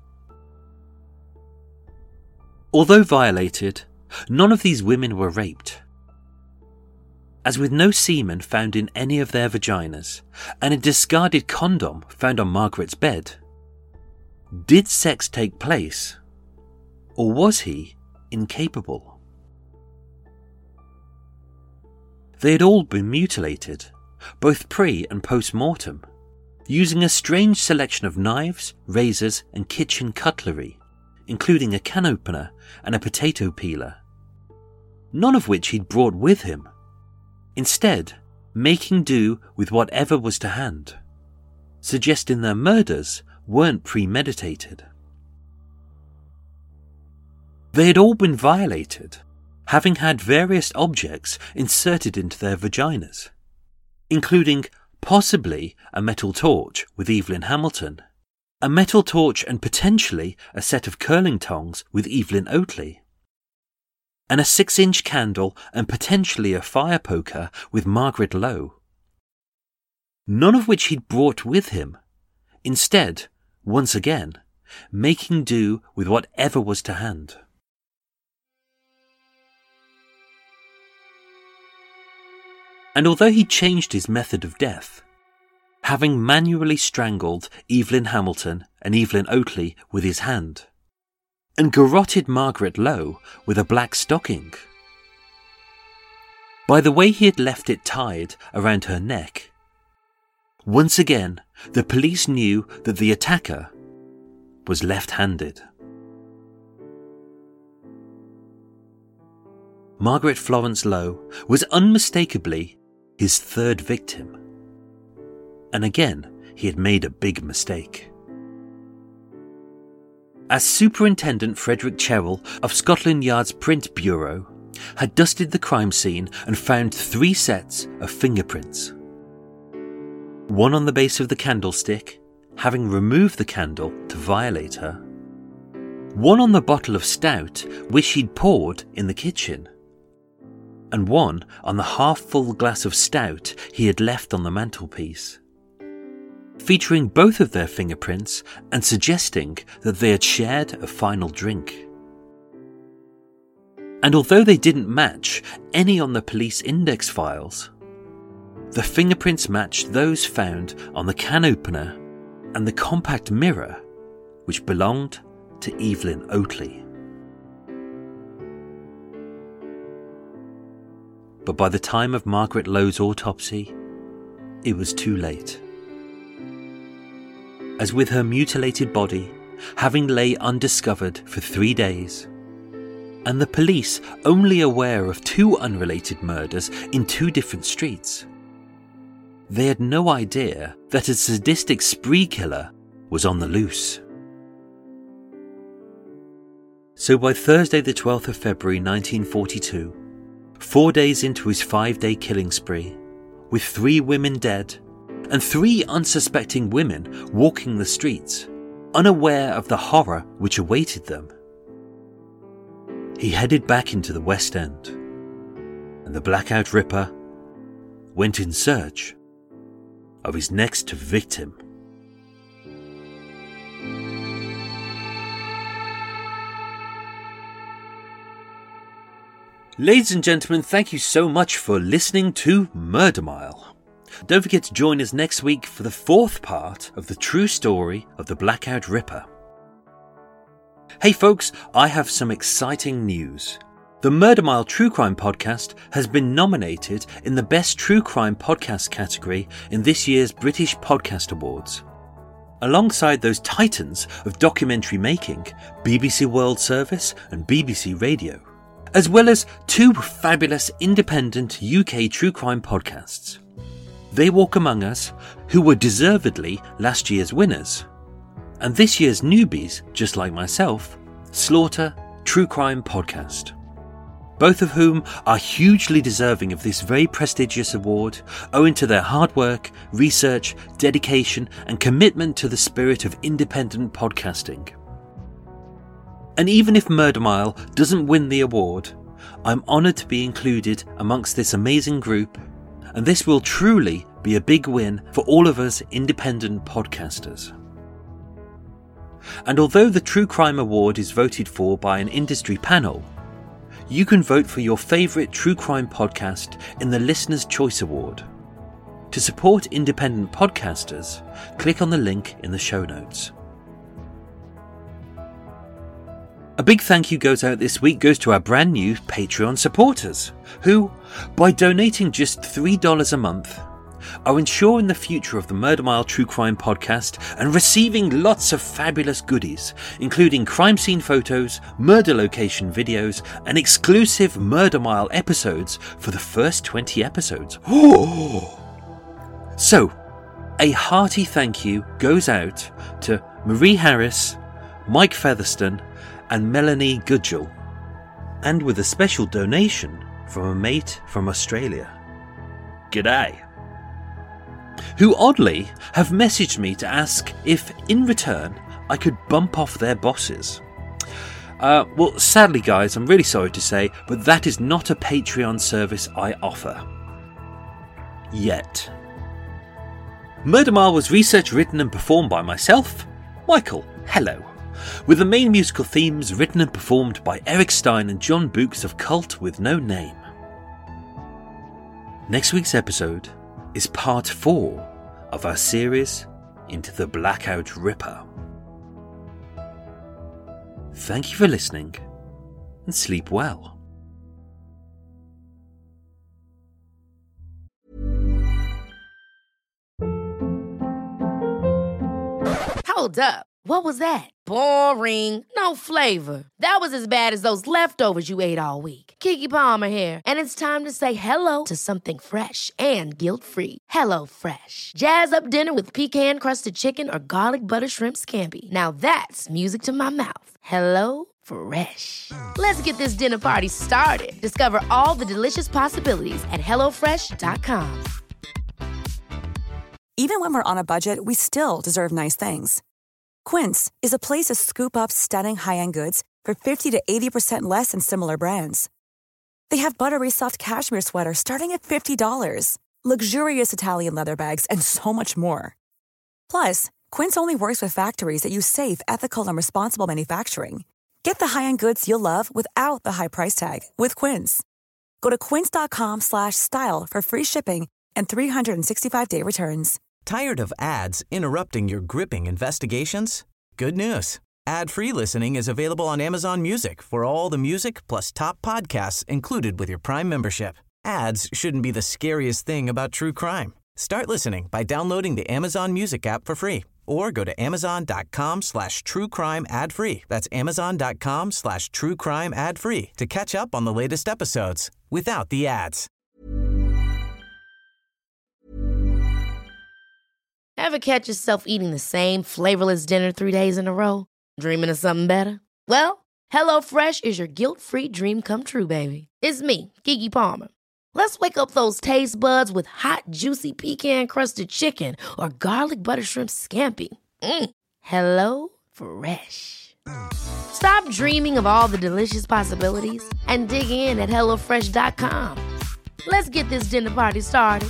Although violated, none of these women were raped. As with no semen found in any of their vaginas, and a discarded condom found on Margaret's bed, did sex take place, or was he incapable? They had all been mutilated, both pre- and post-mortem, using a strange selection of knives, razors, and kitchen cutlery, including a can opener and a potato peeler, none of which he'd brought with him, instead making do with whatever was to hand, suggesting their murders weren't premeditated. They had all been violated, having had various objects inserted into their vaginas, including possibly a metal torch with Evelyn Hamilton, a metal torch and potentially a set of curling tongs with Evelyn Oatley, and a six-inch candle and potentially a fire poker with Margaret Lowe, none of which he'd brought with him, instead, once again, making do with whatever was to hand. And although he changed his method of death, having manually strangled Evelyn Hamilton and Evelyn Oatley with his hand, and garroted Margaret Lowe with a black stocking, by the way he had left it tied around her neck, once again the police knew that the attacker was left-handed. Margaret Florence Lowe was unmistakably his third victim. And again, he had made a big mistake. As Superintendent Frederick Cherrell of Scotland Yard's Print Bureau had dusted the crime scene and found three sets of fingerprints. One on the base of the candlestick, having removed the candle to violate her. One on the bottle of stout which he'd poured in the kitchen. And one on the half-full glass of stout he had left on the mantelpiece, featuring both of their fingerprints and suggesting that they had shared a final drink. And although they didn't match any on the police index files, the fingerprints matched those found on the can opener and the compact mirror which belonged to Evelyn Oatley. But by the time of Margaret Lowe's autopsy, it was too late. As with her mutilated body, having lay undiscovered for three days, and the police only aware of two unrelated murders in two different streets. They had no idea that a sadistic spree killer was on the loose. So by Thursday the twelfth of February nineteen forty-two, four days into his five-day killing spree, with three women dead and three unsuspecting women walking the streets, unaware of the horror which awaited them, he headed back into the West End, and the Blackout Ripper went in search of his next victim. Ladies and gentlemen, thank you so much for listening to Murder Mile. Don't forget to join us next week for the fourth part of the true story of the Blackout Ripper. Hey folks, I have some exciting news. The Murder Mile True Crime Podcast has been nominated in the Best True Crime Podcast category in this year's British Podcast Awards. Alongside those titans of documentary making, B B C World Service and B B C Radio, as well as two fabulous independent U K true crime podcasts. They Walk Among Us, who were deservedly last year's winners, and this year's newbies, just like myself, Slaughter True Crime Podcast. Both of whom are hugely deserving of this very prestigious award, owing to their hard work, research, dedication, and commitment to the spirit of independent podcasting. And even if Murder Mile doesn't win the award, I'm honoured to be included amongst this amazing group, and this will truly be a big win for all of us independent podcasters. And although the True Crime Award is voted for by an industry panel, you can vote for your favourite true crime podcast in the Listener's Choice Award. To support independent podcasters, click on the link in the show notes. A big thank you goes out this week goes to our brand new Patreon supporters, who, by donating just three dollars a month, are ensuring the future of the Murder Mile True Crime Podcast and receiving lots of fabulous goodies, including crime scene photos, murder location videos, and exclusive Murder Mile episodes for the first twenty episodes. Oh! So, a hearty thank you goes out to Marie Harris, Mike Featherston, and Melanie Gudgel, and with a special donation from a mate from Australia. G'day. Who oddly have messaged me to ask if, in return, I could bump off their bosses. Uh, well, sadly guys, I'm really sorry to say, but that is not a Patreon service I offer. Yet. Murder Mile was researched, written and performed by myself, Michael, hello, with the main musical themes written and performed by Eric Stein and John Books of Cult with No Name. Next week's episode is part four of our series into the Blackout Ripper. Thank you for listening and sleep well. Hold up. What was that? Boring. No flavor. That was as bad as those leftovers you ate all week. Keke Palmer here, and it's time to say hello to something fresh and guilt-free. Hello Fresh. Jazz up dinner with pecan-crusted chicken or garlic butter shrimp scampi. Now that's music to my mouth. Hello Fresh. Let's get this dinner party started. Discover all the delicious possibilities at hello fresh dot com. Even when we're on a budget, we still deserve nice things. Quince is a place to scoop up stunning high-end goods for fifty to eighty percent less than similar brands. They have buttery soft cashmere sweaters starting at fifty dollars, luxurious Italian leather bags, and so much more. Plus, Quince only works with factories that use safe, ethical, and responsible manufacturing. Get the high-end goods you'll love without the high price tag with Quince. Go to quince.com slash style for free shipping and three sixty-five day returns. Tired of ads interrupting your gripping investigations? Good news. Ad-free listening is available on Amazon Music for all the music plus top podcasts included with your Prime membership. Ads shouldn't be the scariest thing about true crime. Start listening by downloading the Amazon Music app for free Or go to amazon.com slash true crime ad free. That's amazon.com slash true crime ad free to catch up on the latest episodes without the ads. Ever catch yourself eating the same flavorless dinner three days in a row? Dreaming of something better? Well, HelloFresh is your guilt-free dream come true, baby. It's me, Keke Palmer. Let's wake up those taste buds with hot, juicy pecan-crusted chicken or garlic butter shrimp scampi. Mm. Hello Fresh. Stop dreaming of all the delicious possibilities and dig in at hello fresh dot com. Let's get this dinner party started.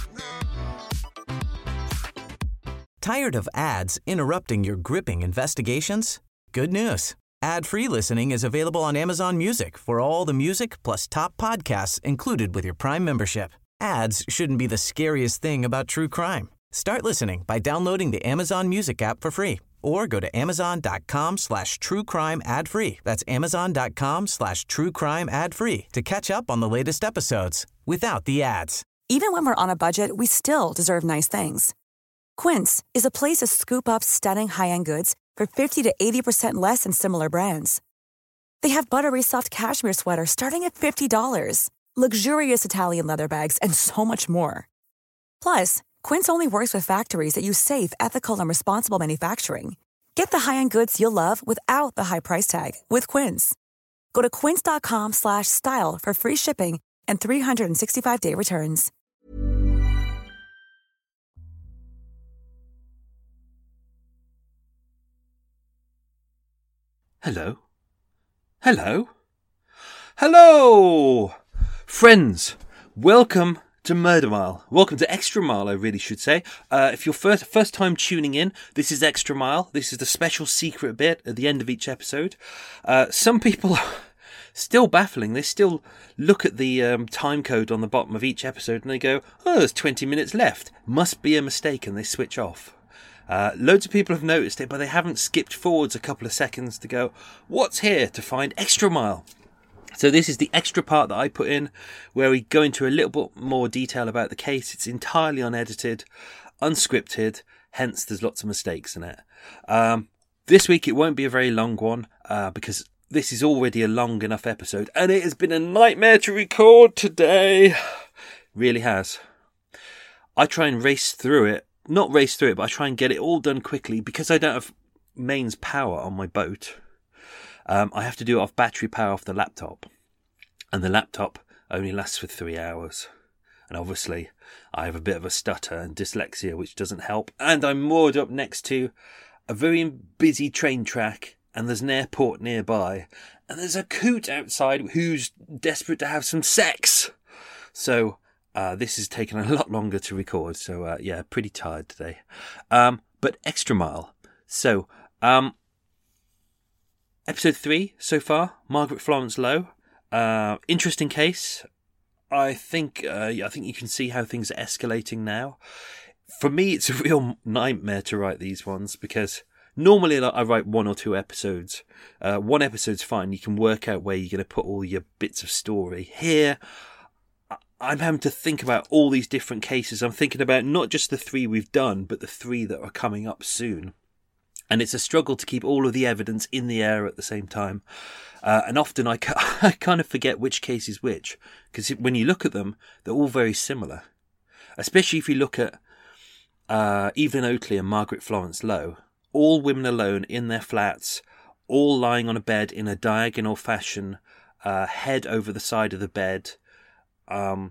Tired of ads interrupting your gripping investigations? Good news. Ad-free listening is available on Amazon Music for all the music plus top podcasts included with your Prime membership. Ads shouldn't be the scariest thing about true crime. Start listening by downloading the Amazon Music app for free or go to amazon.com slash true crime ad free. That's amazon.com slash true crime ad free to catch up on the latest episodes without the ads. Even when we're on a budget, we still deserve nice things. Quince is a place to scoop up stunning high-end goods for fifty to eighty percent less than similar brands. They have buttery soft cashmere sweaters starting at fifty dollars, luxurious Italian leather bags, and so much more. Plus, Quince only works with factories that use safe, ethical, and responsible manufacturing. Get the high-end goods you'll love without the high price tag with Quince. Go to quince.com slash style for free shipping and three sixty-five day returns. Hello? Hello? Hello! Friends, welcome to Murder Mile. Welcome to Extra Mile, I really should say. Uh, if you're first first time tuning in, this is Extra Mile. This is the special secret bit at the end of each episode. Uh, some people... Still baffling. They still look at the um, time code on the bottom of each episode and they go, oh, there's twenty minutes left. Must be a mistake, and they switch off. Uh, loads of people have noticed it, but they haven't skipped forwards a couple of seconds to go, what's here, to find Extra Mile. So this is the extra part that I put in, where we go into a little bit more detail about the case. It's entirely unedited, unscripted, hence there's lots of mistakes in it. Um, this week it won't be a very long one, uh, because this is already a long enough episode, and it has been a nightmare to record today. Really has. I try and race through it. Not race through it, but I try and get it all done quickly because I don't have mains power on my boat. Um, I have to do it off battery power off the laptop. And the laptop only lasts for three hours. And obviously, I have a bit of a stutter and dyslexia, which doesn't help. And I'm moored up next to a very busy train track, and there's an airport nearby. And there's a coot outside who's desperate to have some sex. So... Uh, this has taken a lot longer to record, so uh, yeah, pretty tired today. Um, but Extra Mile. So, um, episode three so far, Margaret Florence Lowe. Uh, interesting case. I think uh, I think you can see how things are escalating now. For me, it's a real nightmare to write these ones because normally I write one or two episodes. Uh, one episode's fine. You can work out where you're going to put all your bits of story. Here, I'm having to think about all these different cases. I'm thinking about not just the three we've done, but the three that are coming up soon. And it's a struggle to keep all of the evidence in the air at the same time. Uh, and often I, I kind of forget which case is which. Because when you look at them, they're all very similar. Especially if you look at uh, Evelyn Oatley and Margaret Florence Lowe. All women alone in their flats, all lying on a bed in a diagonal fashion, uh, head over the side of the bed. Um,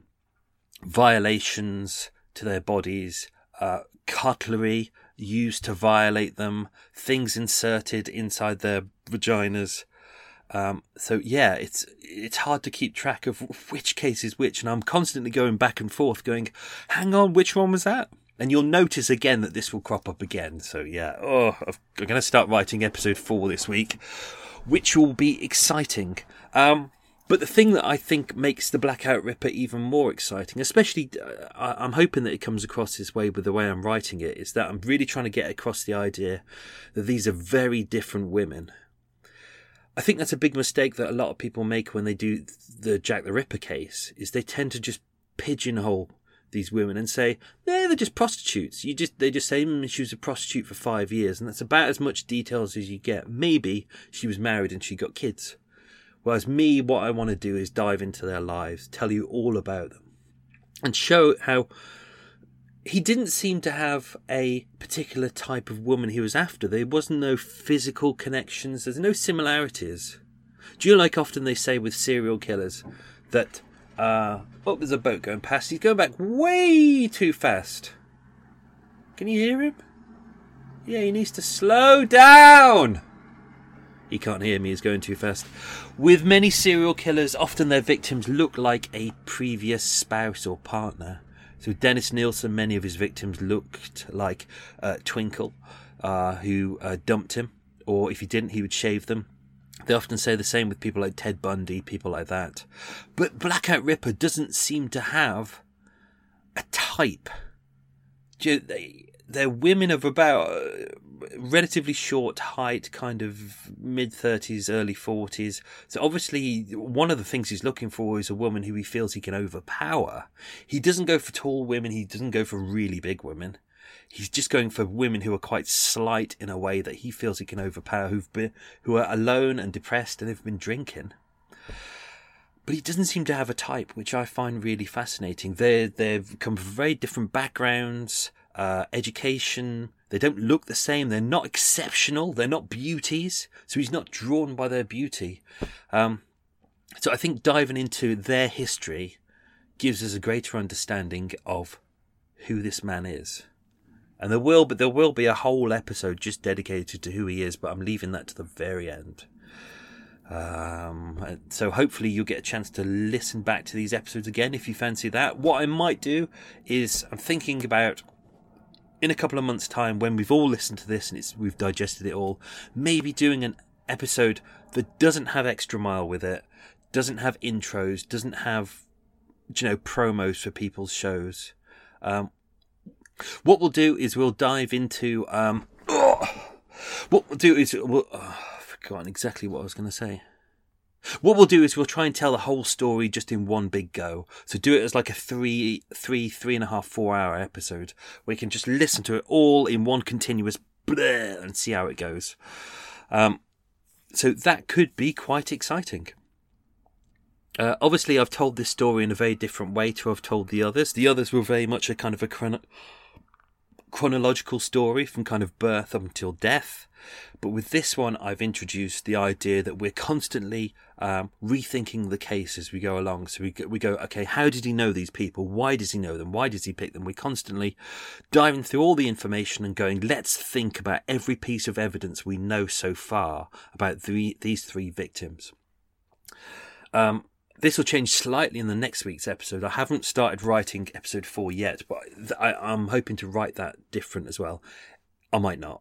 violations to their bodies, uh, cutlery used to violate them, things inserted inside their vaginas. Um, so yeah, it's it's hard to keep track of which case is which, and I'm constantly going back and forth going, hang on, which one was that? And you'll notice again that this will crop up again. So yeah, oh, I'm going to start writing episode four this week, which will be exciting. Um, But the thing that I think makes the Blackout Ripper even more exciting, especially uh, I'm hoping that it comes across this way with the way I'm writing it, is that I'm really trying to get across the idea that these are very different women. I think that's a big mistake that a lot of people make when they do the Jack the Ripper case, is they tend to just pigeonhole these women and say, yeah, they're just prostitutes. You just They just say mm, she was a prostitute for five years, and that's about as much details as you get. Maybe she was married and she got kids. Whereas me, what I want to do is dive into their lives, tell you all about them, and show how he didn't seem to have a particular type of woman he was after. There wasn't no physical connections. There's no similarities. Do you know, like often they say with serial killers that, uh, oh, there's a boat going past. He's going back way too fast. Can you hear him? Yeah, he needs to slow down. He can't hear me, he's going too fast. With many serial killers, often their victims look like a previous spouse or partner. So Dennis Nielsen, many of his victims looked like uh, Twinkle, uh, who uh, dumped him. Or if he didn't, he would shave them. They often say the same with people like Ted Bundy, people like that. But Blackout Ripper doesn't seem to have a type. They're women of about relatively short height, kind of mid-thirties, early forties. So obviously one of the things he's looking for is a woman who he feels he can overpower. He doesn't go for tall women. He doesn't go for really big women. He's just going for women who are quite slight in a way that he feels he can overpower, who've been, who are alone and depressed and have been drinking. But he doesn't seem to have a type, which I find really fascinating. They they've come from very different backgrounds, uh, education. They don't look the same. They're not exceptional. They're not beauties. So he's not drawn by their beauty. Um, so I think diving into their history gives us a greater understanding of who this man is. And there will, but there will be a whole episode just dedicated to who he is, but I'm leaving that to the very end. Um, so hopefully you'll get a chance to listen back to these episodes again if you fancy that. What I might do is I'm thinking about in a couple of months' time when we've all listened to this and it's we've digested it all, maybe doing an episode that doesn't have Extra Mile with it, doesn't have intros, doesn't have, you know, promos for people's shows. Um, What we'll do is we'll dive into... Um, oh, what we'll do is... We'll, oh, I've forgotten exactly what I was going to say. What we'll do is we'll try and tell the whole story just in one big go. So do it as like a three, three, three and a half, four hour episode where you can just listen to it all in one continuous bleh and see how it goes. Um, so that could be quite exciting. Uh, obviously, I've told this story in a very different way to I've told the others. The others were very much a kind of a chrono- chronological story from kind of birth up until death. But with this one, I've introduced the idea that we're constantly um, rethinking the case as we go along. So we go, we go, okay, how did he know these people? Why does he know them? Why does he pick them? We're constantly diving through all the information and going, let's think about every piece of evidence we know so far about the, these three victims. Um, This will change slightly in the next week's episode. I haven't started writing episode four yet, but I, I'm hoping to write that different as well. I might not.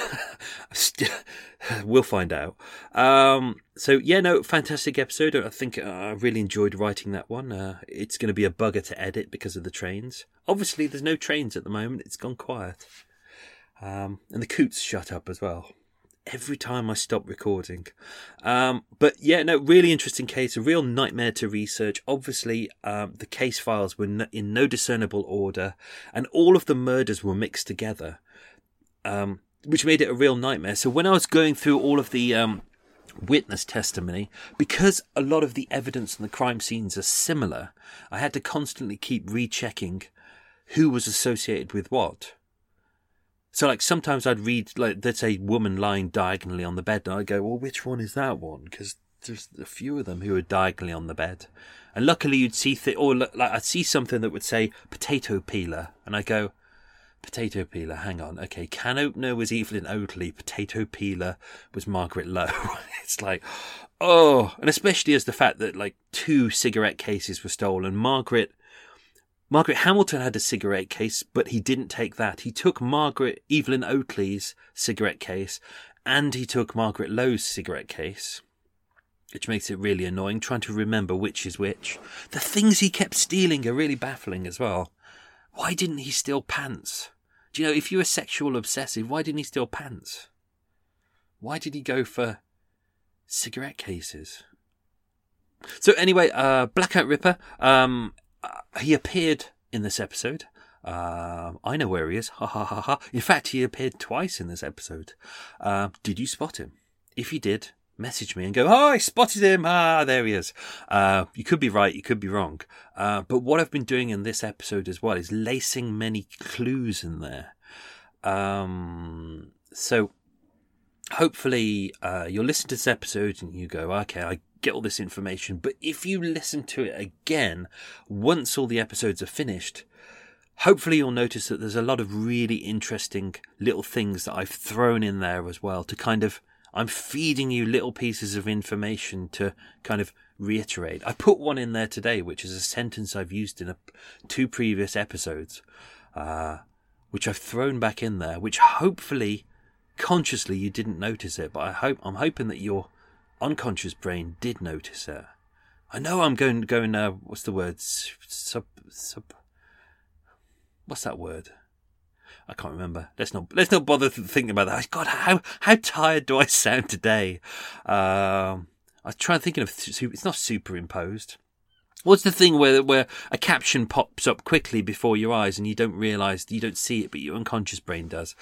We'll find out. Um, so, yeah, no, fantastic episode. I think uh, I really enjoyed writing that one. Uh, it's going to be a bugger to edit because of the trains. Obviously, there's no trains at the moment. It's gone quiet. Um, and the coots shut up as well. Every time I stop recording. Um, but yeah, no, really interesting case, a real nightmare to research. Obviously, um, the case files were no, in no discernible order, and all of the murders were mixed together, um, which made it a real nightmare. So when I was going through all of the um, witness testimony, because a lot of the evidence in the crime scenes are similar, I had to constantly keep rechecking who was associated with what. So, like, sometimes I'd read, like, there's a woman lying diagonally on the bed, and I'd go, well, which one is that one? Because there's a few of them who are diagonally on the bed. And luckily you'd see, th- or like, I'd see something that would say potato peeler, and I go, potato peeler, hang on, okay, can opener was Evelyn Oatley, potato peeler was Margaret Lowe. It's like, oh, and especially as the fact that, like, two cigarette cases were stolen. Margaret... Margaret Hamilton had a cigarette case, but he didn't take that. He took Margaret Evelyn Oatley's cigarette case, and he took Margaret Lowe's cigarette case, which makes it really annoying, trying to remember which is which. The things he kept stealing are really baffling as well. Why didn't he steal pants? Do you know, if you're a sexual obsessive, why didn't he steal pants? Why did he go for cigarette cases? So anyway, uh, Blackout Ripper, um... Uh, he appeared in this episode. Uh, I know where he is. Ha ha ha ha. In fact, he appeared twice in this episode. Uh, did you spot him? If you did, message me and go, oh, I spotted him. Ah, there he is. Uh, you could be right. You could be wrong. Uh, but what I've been doing in this episode as well is lacing many clues in there. Um, so hopefully uh, you'll listen to this episode and you go, okay, I get all this information. But if you listen to it again, once all the episodes are finished, hopefully you'll notice that there's a lot of really interesting little things that I've thrown in there as well to kind of, I'm feeding you little pieces of information to kind of reiterate. I put one in there today, which is a sentence I've used in a, two previous episodes, uh, which I've thrown back in there, which hopefully consciously you didn't notice it, but I hope, I'm hoping that your unconscious brain did notice it. I know I'm going, going, uh, what's the word? Sub, sub, What's that word? I can't remember. Let's not let's not bother thinking about that. God, how how tired do I sound today? Um, I was trying thinking of it's not superimposed. What's the thing where where a caption pops up quickly before your eyes and you don't realise, you don't see it, but your unconscious brain does?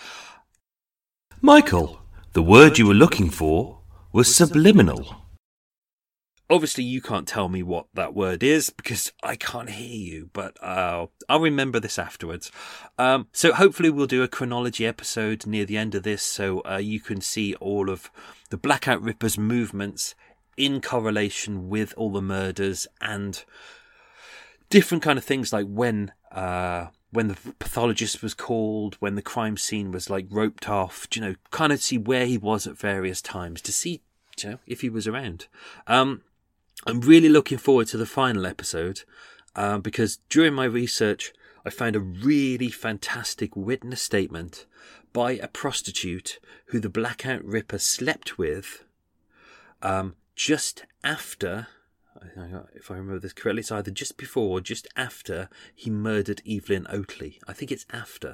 Michael, the word you were looking for was subliminal. Obviously, you can't tell me what that word is because I can't hear you, but uh, I'll remember this afterwards. Um, so hopefully we'll do a chronology episode near the end of this so uh, you can see all of the Blackout Ripper's movements in correlation with all the murders and different kind of things like when uh, when the pathologist was called, when the crime scene was like roped off, you know, kind of see where he was at various times to see, you know, if he was around. Um, I'm really looking forward to the final episode uh, because during my research, I found a really fantastic witness statement by a prostitute who the Blackout Ripper slept with um, just after, if I remember this correctly, it's either just before or just after he murdered Evelyn Oatley. I think it's after,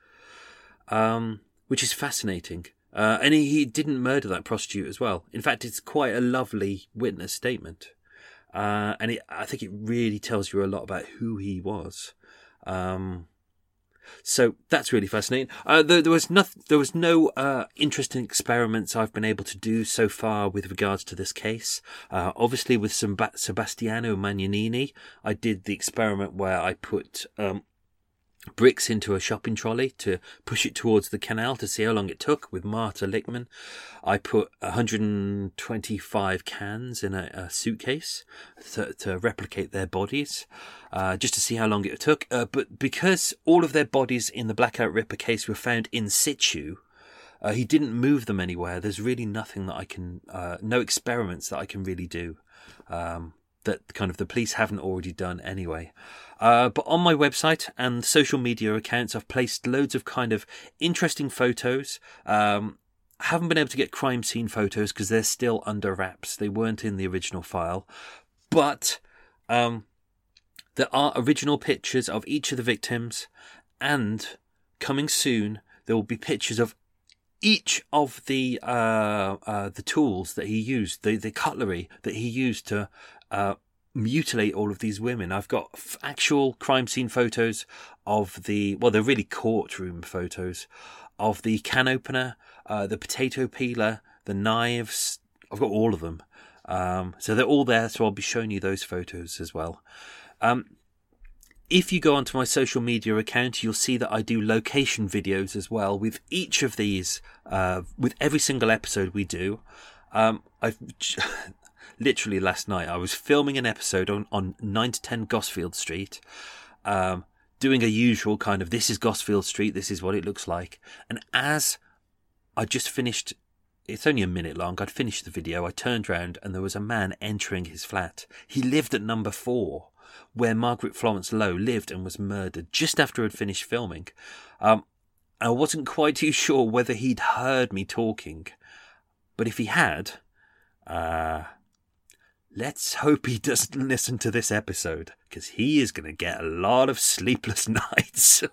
um, which is fascinating. Uh, and he, he didn't murder that prostitute as well. In fact, it's quite a lovely witness statement. Uh, and it, I think it really tells you a lot about who he was. Um, so that's really fascinating. Uh, there, there was no, there was no uh, interesting experiments I've been able to do so far with regards to this case. Uh, obviously, with Sebastiano Magnanini, I did the experiment where I put Um, bricks into a shopping trolley to push it towards the canal to see how long it took with Marta Lickman. I put one hundred twenty-five cans in a, a suitcase to, to replicate their bodies, uh, just to see how long it took. Uh, but because all of their bodies in the Blackout Ripper case were found in situ, uh, he didn't move them anywhere. There's really nothing that I can, uh, no experiments that I can really do. Um, that kind of the police haven't already done anyway. Uh, but on my website and social media accounts, I've placed loads of kind of interesting photos. Um, I haven't been able to get crime scene photos because they're still under wraps. They weren't in the original file. But um, there are original pictures of each of the victims, and coming soon, there will be pictures of each of the uh, uh, the tools that he used, the, the cutlery that he used to uh, mutilate all of these women. I've got f- actual crime scene photos of the, well, they're really courtroom photos of the can opener, uh, the potato peeler, the knives. I've got all of them. Um, so they're all there, so I'll be showing you those photos as well. Um, If you go onto my social media account, you'll see that I do location videos as well with each of these, uh, with every single episode we do. Um, I've literally last night I was filming an episode on, on nine to ten Gosfield Street, um, doing a usual kind of, this is Gosfield Street, this is what it looks like. And as I just finished, it's only a minute long, I'd finished the video, I turned round and there was a man entering his flat. He lived at number four, where Margaret Florence Lowe lived and was murdered just after I'd finished filming. Um, I wasn't quite too sure whether he'd heard me talking, but if he had, uh, let's hope he doesn't listen to this episode, because he is going to get a lot of sleepless nights.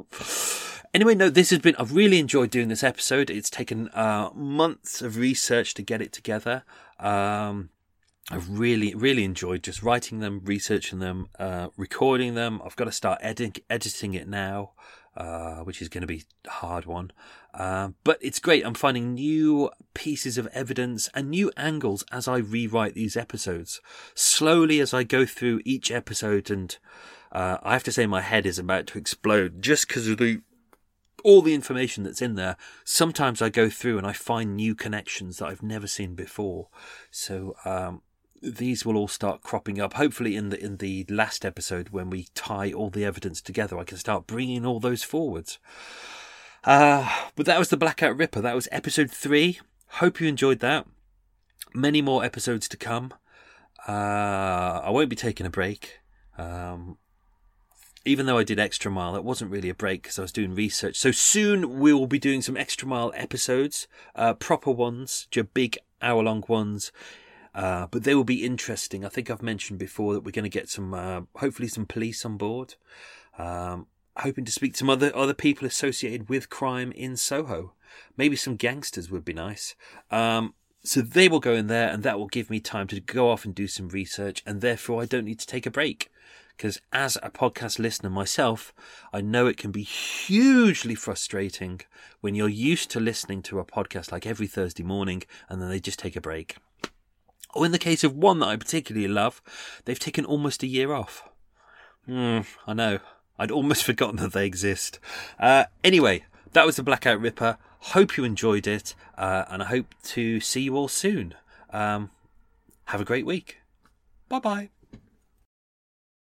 Anyway, no, this has been, I've really enjoyed doing this episode. It's taken uh, months of research to get it together. Um, I've really, really enjoyed just writing them, researching them, uh, recording them. I've got to start edit- editing it now, uh, which is going to be a hard one. Uh, but it's great. I'm finding new pieces of evidence and new angles as I rewrite these episodes. Slowly as I go through each episode, and uh, I have to say my head is about to explode just because of the all the information that's in there. Sometimes I go through and I find new connections that I've never seen before. So, um, these will all start cropping up. Hopefully in the in the last episode, when we tie all the evidence together, I can start bringing all those forwards. Uh, but that was the Blackout Ripper. That was episode three. Hope you enjoyed that. Many more episodes to come. Uh, I won't be taking a break. Um, even though I did Extra Mile, it wasn't really a break because I was doing research. So soon we will be doing some Extra Mile episodes, uh, proper ones, your big hour-long ones. Uh, but they will be interesting. I think I've mentioned before that we're going to get some, uh, hopefully some police on board. Um, hoping to speak to some other, other people associated with crime in Soho. Maybe some gangsters would be nice. Um, so they will go in there, and that will give me time to go off and do some research, and therefore I don't need to take a break. Because as a podcast listener myself, I know it can be hugely frustrating when you're used to listening to a podcast like every Thursday morning, and then they just take a break. Or in the case of one that I particularly love, they've taken almost a year off. Hmm, I know. I'd almost forgotten that they exist. Uh, anyway, that was the Blackout Ripper. Hope you enjoyed it, uh, and I hope to see you all soon. Um, have a great week. Bye-bye.